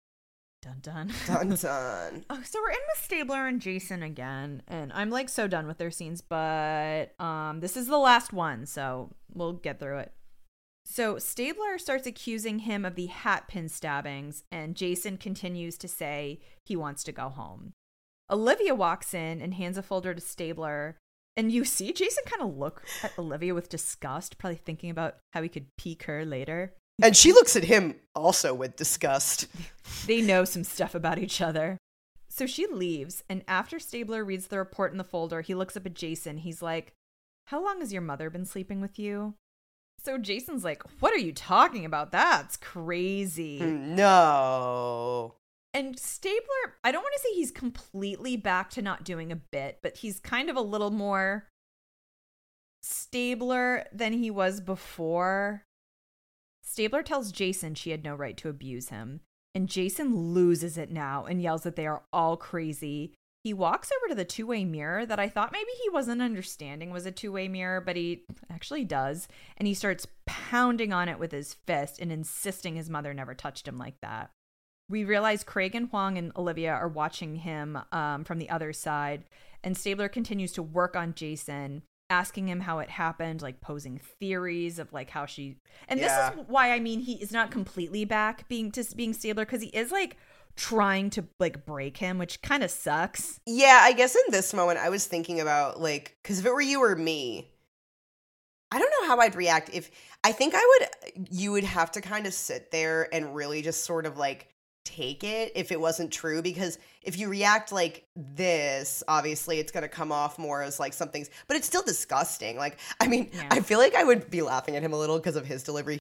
Dun dun. Dun dun. Oh, so we're in with Stabler and Jason again, and I'm like so done with their scenes, but this is the last one, so we'll get through it. So Stabler starts accusing him of the hat pin stabbings, and Jason continues to say he wants to go home. Olivia walks in and hands a folder to Stabler And you see Jason kind of look at Olivia with disgust, probably thinking about how he could pique her later. And she looks at him also with disgust. They know some stuff about each other. So she leaves, and after Stabler reads the report in the folder, he looks up at Jason. He's like, how long has your mother been sleeping with you? So Jason's like, what are you talking about? That's crazy. No. And Stabler, I don't want to say he's completely back to not doing a bit, but he's kind of a little more Stabler than he was before. Stabler tells Jason she had no right to abuse him, and Jason loses it now and yells that they are all crazy. He walks over to the two-way mirror that I thought maybe he wasn't understanding was a two-way mirror, but he actually does, and he starts pounding on it with his fist and insisting his mother never touched him like that. We realize Craig and Huang and Olivia are watching him from the other side, and Stabler continues to work on Jason, asking him how it happened, like posing theories of like how she... And this is why, I mean, he is not completely back being Stabler, because he is like trying to like break him, which kind of sucks. Yeah, I guess in this moment I was thinking about like, because if it were you or me, I don't know how I'd react if... I think you would have to kind of sit there and really just sort of like take it if it wasn't true, because if you react like this, obviously it's going to come off more as like something's, but it's still disgusting. Like, I mean, I feel like I would be laughing at him a little because of his delivery.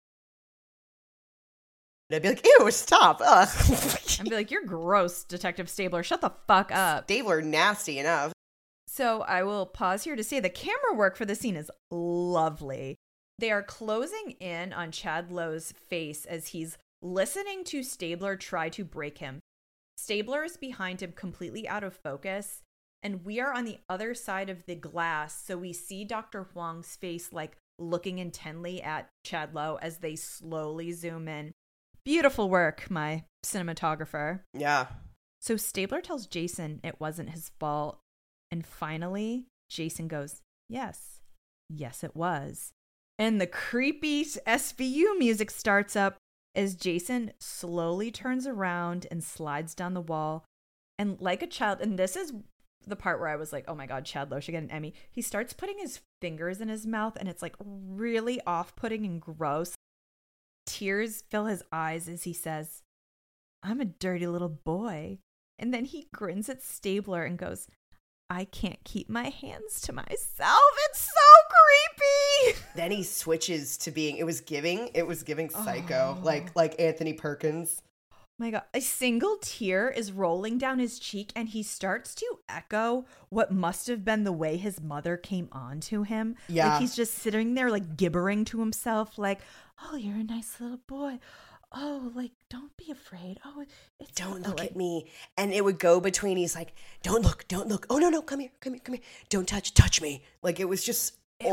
I'd be like, ew, stop. Ugh. I'd be like, you're gross, Detective Stabler. Shut the fuck up. Stabler, nasty enough. So I will pause here to say the camera work for the scene is lovely. They are closing in on Chad Lowe's face as he's listening to Stabler try to break him. Stabler is behind him, completely out of focus, and we are on the other side of the glass, so we see Dr. Huang's face like looking intently at Chad Lowe as they slowly zoom in. Beautiful work, my cinematographer. Yeah. So Stabler tells Jason it wasn't his fault, and finally Jason goes, yes, it was. And the creepy SVU music starts up as Jason slowly turns around and slides down the wall. And like a child, and this is the part where I was like, oh my God, Chad Lowe should get an Emmy. He starts putting his fingers in his mouth, and it's like really off-putting and gross. Tears fill his eyes as he says, I'm a dirty little boy. And then he grins at Stabler and goes, I can't keep my hands to myself. It's so creepy. Then he switches to being, it was giving psycho, like Anthony Perkins. My God, a single tear is rolling down his cheek, and he starts to echo what must have been the way his mother came on to him. Yeah. Like he's just sitting there like gibbering to himself, like, oh, you're a nice little boy. Oh, like, don't be afraid. Oh, it's don't look at me. And it would go between, he's like, don't look. Oh, no, come here. Don't touch me. Like, it was just,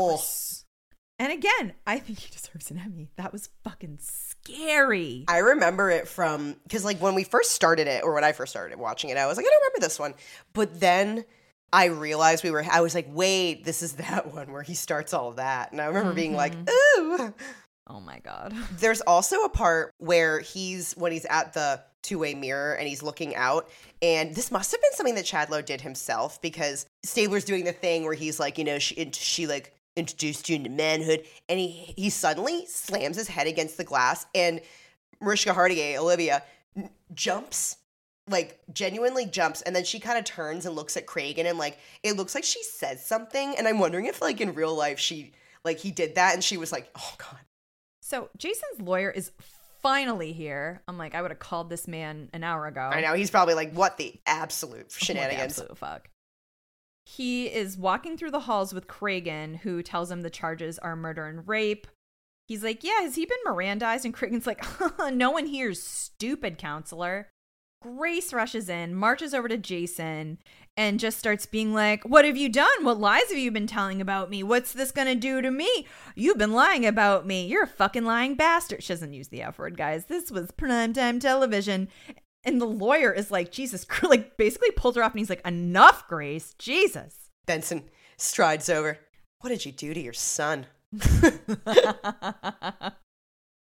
And again, I think he deserves an Emmy. That was fucking scary. I remember it from, because like when we first started it, or when I first started watching it, I was like, I don't remember this one. But then I realized I was like, wait, this is that one where he starts all of that. And I remember being like, ooh. Oh my God. There's also a part where when he's at the two-way mirror and he's looking out, and this must have been something that Chad Lowe did himself, because Stabler's doing the thing where he's like, you know, she like introduced you into manhood, and he suddenly slams his head against the glass, and Mariska Hargitay, Olivia, jumps, like genuinely jumps, and then she kind of turns and looks at Craig, and like it looks like she says something, and I'm wondering if like in real life he did that and she was like, oh God. So Jason's lawyer is finally here. I'm like, I would have called this man an hour ago. I know, he's probably like, what the absolute shenanigans. What the absolute fuck. He is walking through the halls with Cragen, who tells him the charges are murder and rape. He's like, yeah, has he been Mirandized? And Cragen's like, no one here's stupid, counselor. Grace rushes in, marches over to Jason, and just starts being like, what have you done? What lies have you been telling about me? What's this going to do to me? You've been lying about me. You're a fucking lying bastard. She doesn't use the F word, guys. This was primetime television. And the lawyer is like, Jesus, like basically pulled her off, and he's like, enough, Grace. Jesus. Benson strides over. What did you do to your son?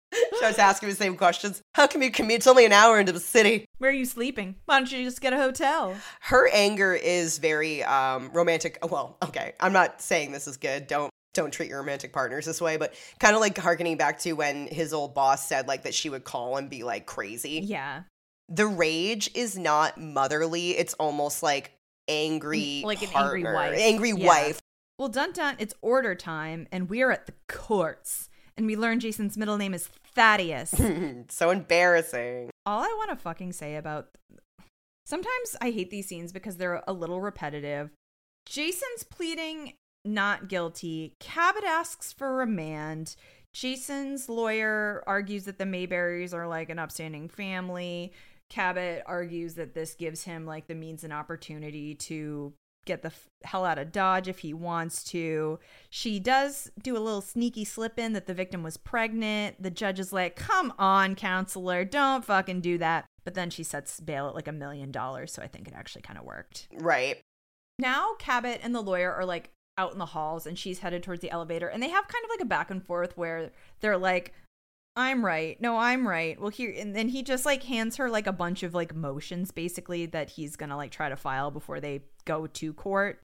Starts asking the same questions. How come you commute? It's only an hour into the city. Where are you sleeping? Why don't you just get a hotel? Her anger is very romantic. Well, okay, I'm not saying this is good. Don't treat your romantic partners this way, but kind of like harkening back to when his old boss said like that she would call and be like crazy. Yeah. The rage is not motherly. It's almost like angry, like an partner, angry wife. Angry Yeah. wife. Well, dun dun, it's order time, and we're at the courts. And we learn Jason's middle name is Thaddeus. So embarrassing. All I want to fucking say about... Sometimes I hate these scenes because they're a little repetitive. Jason's pleading not guilty. Cabot asks for remand. Jason's lawyer argues that the Mayberries are like an upstanding family. Cabot argues that this gives him like the means and opportunity to get the hell out of Dodge if he wants to. She does do a little sneaky slip in that the victim was pregnant. The judge is like, come on, counselor, don't fucking do that. But then she sets bail at like $1 million. So I think it actually kind of worked. Right. Now Cabot and the lawyer are like out in the halls and she's headed towards the elevator. And they have kind of like a back and forth where they're like, I'm right. No, I'm right. Well, here. And then he just like hands her like a bunch of like motions basically that he's going to like try to file before they go to court.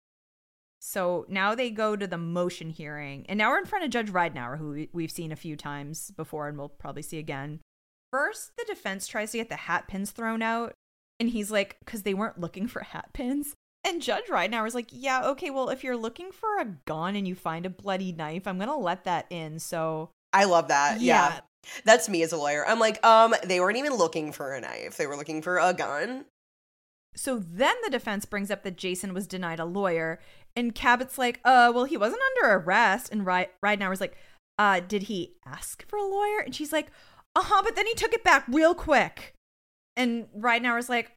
So now they go to the motion hearing. And now we're in front of Judge Ridenour, who we've seen a few times before and we'll probably see again. First, the defense tries to get the hat pins thrown out. And he's like, because they weren't looking for hat pins. And Judge Ridenour is like, yeah, okay, well, if you're looking for a gun and you find a bloody knife, I'm going to let that in. So I love that. Yeah. Yeah. That's me as a lawyer. I'm like, they weren't even looking for a knife. They were looking for a gun. So then the defense brings up that Jason was denied a lawyer. And Cabot's like, well, he wasn't under arrest. And Ridenour was like, did he ask for a lawyer? And she's like, but then he took it back real quick. And Ridenour was like,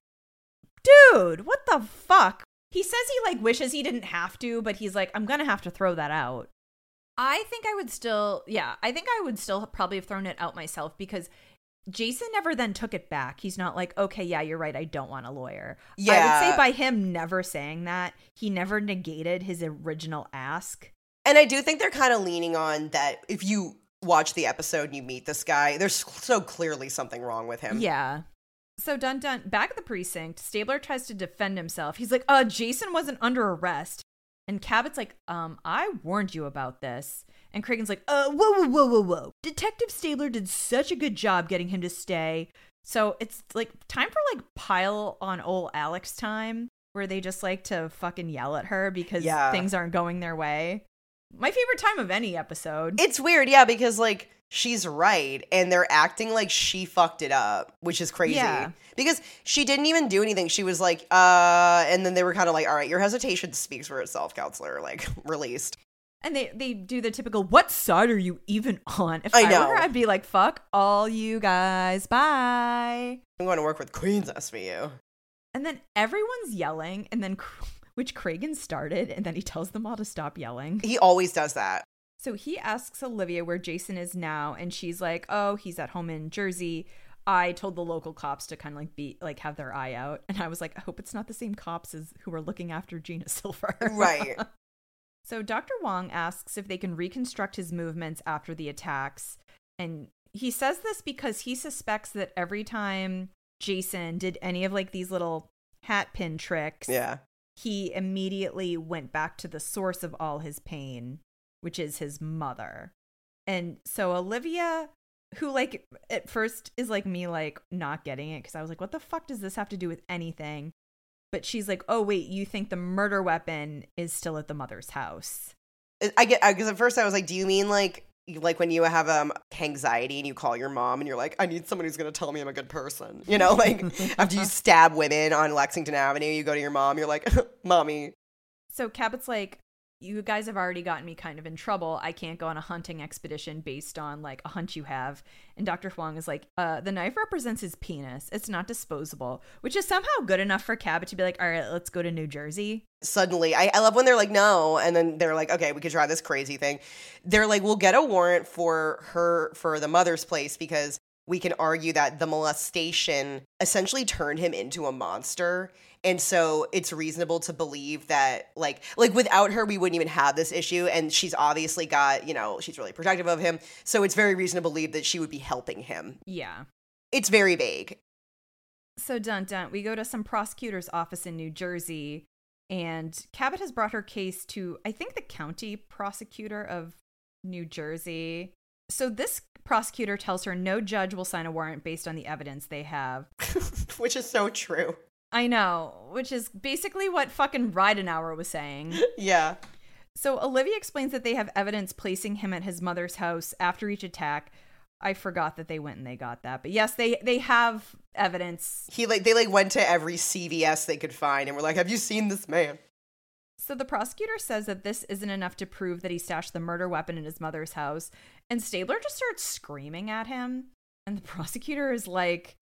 dude, what the fuck? He says he like wishes he didn't have to, but he's like, I'm going to have to throw that out. I think I would still probably have thrown it out myself because Jason never then took it back. He's not like, okay, yeah, you're right, I don't want a lawyer. Yeah. I would say by him never saying that, he never negated his original ask. And I do think they're kind of leaning on that if you watch the episode and you meet this guy, there's so clearly something wrong with him. Yeah. So dun back at the precinct, Stabler tries to defend himself. He's like, Jason wasn't under arrest. And Cabot's like, I warned you about this. And Cragen's like, whoa. Detective Stabler did such a good job getting him to stay. So it's like time for like pile on old Alex time where they just like to fucking yell at her because things aren't going their way. My favorite time of any episode. It's weird, yeah, because like she's right and they're acting like she fucked it up, which is crazy. Yeah. Because she didn't even do anything. She was like, and then they were kind of like, all right, your hesitation speaks for itself, counselor, like released. And they do the typical, what side are you even on? If I know. were her, I'd be like, fuck all you guys, bye. I'm going to work with Queens SVU. And then everyone's yelling, and then which Cragen started, and then he tells them all to stop yelling. He always does that. So he asks Olivia where Jason is now, and she's like, oh, he's at home in Jersey. I told the local cops to kind of have their eye out. And I was like, I hope it's not the same cops as who are looking after Gina Silver. Right. So Dr. Wong asks if they can reconstruct his movements after the attacks. And he says this because he suspects that every time Jason did any of like these little hat pin tricks, he immediately went back to the source of all his pain, which is his mother. And so Olivia, who like at first is like me, like not getting it because I was like, what the fuck does this have to do with anything? But she's like, oh wait, you think the murder weapon is still at the mother's house? I get, because at first I was like, do you mean like when you have anxiety and you call your mom and you're like, I need someone who's going to tell me I'm a good person, you know, like after you stab women on Lexington Avenue, you go to your mom, you're like, mommy. So Cabot's like, you guys have already gotten me kind of in trouble. I can't go on a hunting expedition based on like a hunch you have. And Dr. Huang is like, the knife represents his penis. It's not disposable, which is somehow good enough for Cabot to be like, all right, let's go to New Jersey. Suddenly, I love when they're like, no. And then they're like, okay, we could try this crazy thing. They're like, we'll get a warrant for the mother's place because we can argue that the molestation essentially turned him into a monster. And so it's reasonable to believe that, like without her, we wouldn't even have this issue. And she's obviously got, she's really protective of him. So it's very reasonable to believe that she would be helping him. Yeah. It's very vague. So dun-dun, we go to some prosecutor's office in New Jersey, and Cabot has brought her case to, I think, the county prosecutor of New Jersey. So this prosecutor tells her no judge will sign a warrant based on the evidence they have. Which is so true. I know, which is basically what fucking Ridenhour was saying. Yeah. So Olivia explains that they have evidence placing him at his mother's house after each attack. I forgot that they went and they got that. But yes, they have evidence. They went to every CVS they could find and were like, have you seen this man? So the prosecutor says that this isn't enough to prove that he stashed the murder weapon in his mother's house. And Stabler just starts screaming at him. And the prosecutor is like,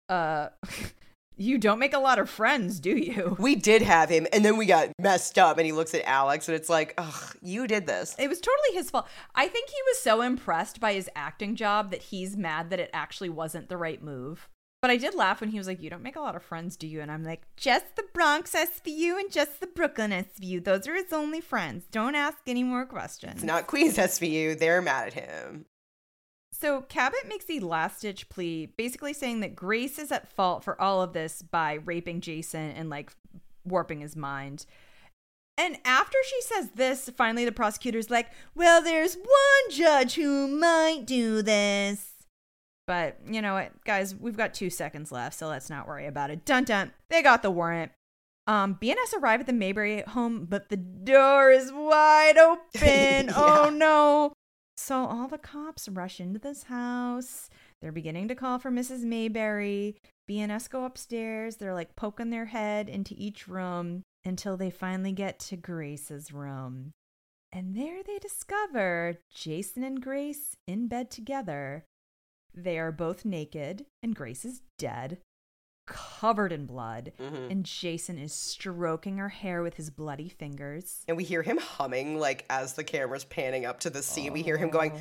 you don't make a lot of friends, do you? We did have him, and then we got messed up, and he looks at Alex, and it's like, ugh, you did this. It was totally his fault. I think he was so impressed by his acting job that he's mad that it actually wasn't the right move. But I did laugh when he was like, you don't make a lot of friends, do you? And I'm like, just the Bronx SVU and just the Brooklyn SVU. Those are his only friends. Don't ask any more questions. It's not Queens SVU. They're mad at him. So Cabot makes a last-ditch plea, basically saying that Grace is at fault for all of this by raping Jason and, warping his mind. And after she says this, finally the prosecutor's like, well, there's one judge who might do this. But, you know what, guys, we've got 2 seconds left, so let's not worry about it. Dun-dun, they got the warrant. BNS arrive at the Mayberry home, but the door is wide open. Yeah. Oh, no. So all the cops rush into this house. They're beginning to call for Mrs. Mayberry. BNS go upstairs. They're poking their head into each room until they finally get to Grace's room. And there they discover Jason and Grace in bed together. They are both naked, and Grace is dead, covered in blood, and Jason is stroking her hair with his bloody fingers. And we hear him humming, as the camera's panning up to the scene. We hear him going,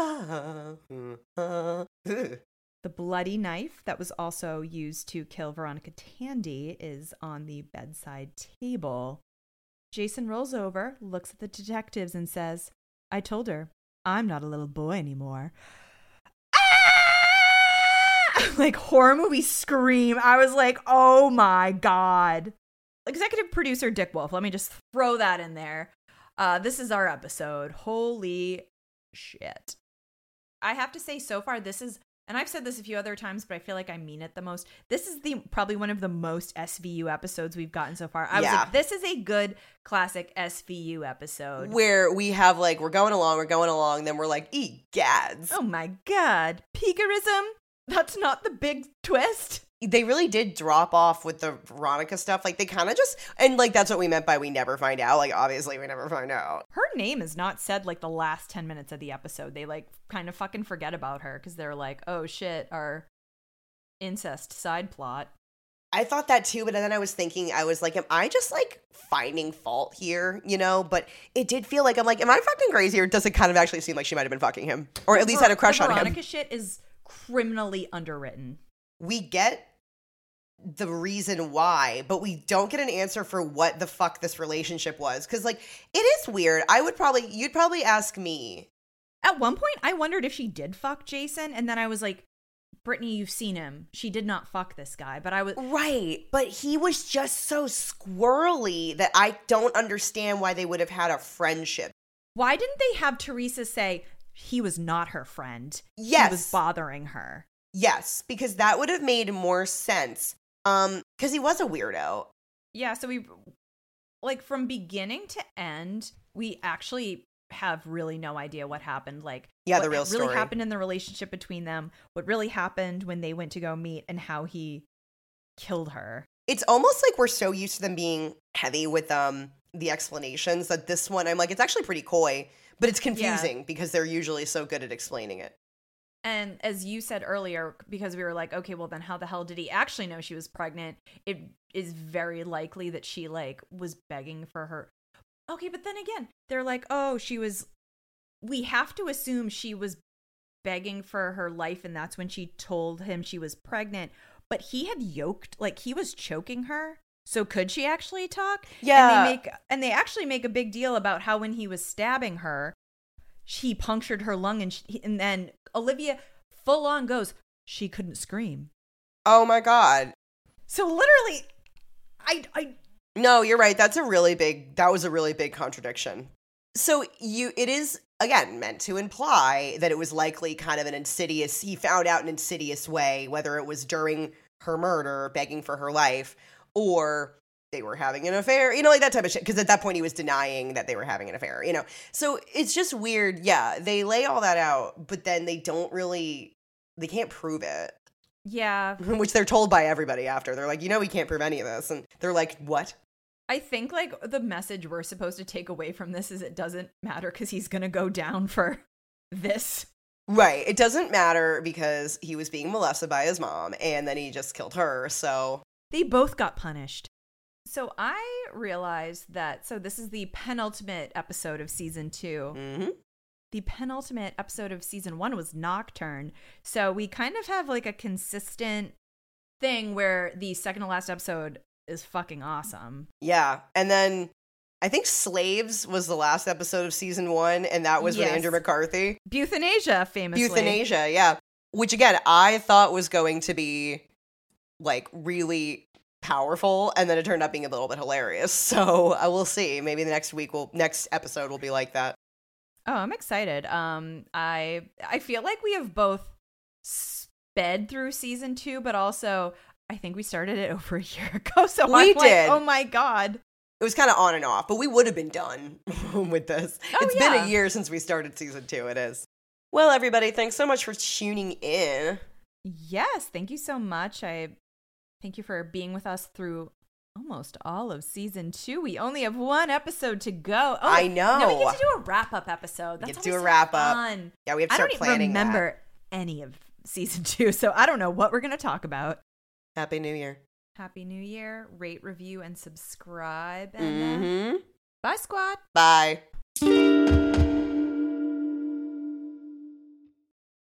The bloody knife that was also used to kill Veronica Tandy is on the bedside table. Jason rolls over, looks at the detectives, and says, I told her, I'm not a little boy anymore. Horror movie scream. I was like, oh my God. Executive producer Dick Wolf. Let me just throw that in there. This is our episode. Holy shit. I have to say, so far, this is, and I've said this a few other times, but I feel like I mean it the most. This is probably one of the most SVU episodes we've gotten so far. I was like, this is a good classic SVU episode. Where we have we're going along, then we're like, egads. Oh my God. Peakerism? That's not the big twist. They really did drop off with the Veronica stuff. They kind of just, and that's what we meant by we never find out. Obviously we never find out. Her name is not said the last 10 minutes of the episode. They kind of fucking forget about her because they're like, oh shit, our incest side plot. I thought that too, but then I was thinking, am I just finding fault here, But it did feel I'm am I fucking crazy, or does it kind of actually seem like she might have been fucking him? Or at least had a crush on him? Veronica shit is criminally underwritten. We get the reason why, but we don't get an answer for what the fuck this relationship was. Because, it is weird. You'd probably ask me. At one point, I wondered if she did fuck Jason, and then I was like, Brittany, you've seen him. She did not fuck this guy, but I was... Right, but he was just so squirrely that I don't understand why they would have had a friendship. Why didn't they have Teresa say he was not her friend? Yes. He was bothering her. Yes, because that would have made more sense. Because he was a weirdo. Yeah, so we, from beginning to end, we actually have really no idea what happened. The real story. What really happened in the relationship between them, what really happened when they went to go meet, and how he killed her. It's almost like we're so used to them being heavy with the explanations that this one, I'm it's actually pretty coy, but it's confusing because they're usually so good at explaining it. And as you said earlier, because we were like, okay, well then how the hell did he actually know she was pregnant? It is very likely that she was begging for her. Okay, but then again, they're like, oh, we have to assume she was begging for her life, and that's when she told him she was pregnant. But he had he was choking her. So could she actually talk? Yeah. And they actually make a big deal about how when he was stabbing her, he punctured her lung, and then Olivia full on goes, she couldn't scream. Oh my God. So literally, I No, you're right. That was a really big contradiction. So it is, again, meant to imply that it was likely kind of he found out an insidious way, whether it was during her murder, begging for her life, or they were having an affair, like that type of shit. Because at that point he was denying that they were having an affair, So it's just weird. Yeah, they lay all that out, but then they can't prove it. Yeah. Which they're told by everybody after. They're like, we can't prove any of this. And they're like, what? I think the message we're supposed to take away from this is it doesn't matter because he's going to go down for this. Right. It doesn't matter because he was being molested by his mom and then he just killed her. So they both got punished. So I realized that, this is the penultimate episode of season 2. Mm-hmm. The penultimate episode of season 1 was Nocturne. So we kind of have a consistent thing where the second to last episode is fucking awesome. Yeah. And then I think Slaves was the last episode of season 1, and that was with Andrew McCarthy. Euthanasia, famously. Euthanasia, yeah. Which, again, I thought was going to be, really powerful, and then it turned out being a little bit hilarious. So I will see. Maybe the next episode will be like that. Oh, I'm excited. I feel like we have both sped through season 2, but also I think we started it over a year ago. So we I'm did. Oh my God. It was kind of on and off, but we would have been done with this. It's been a year since we started season 2. It is. Well, everybody, thanks so much for tuning in. Yes, thank you so much. I thank you for being with us through almost all of season 2. We only have one episode to go. Oh, I know. Now we get to do a wrap-up episode. That's do a wrap-up. Fun. Yeah, we have to start planning I don't even remember any of season 2, so I don't know what we're going to talk about. Happy New Year. Happy New Year. Rate, review, and subscribe. And bye, squad. Bye.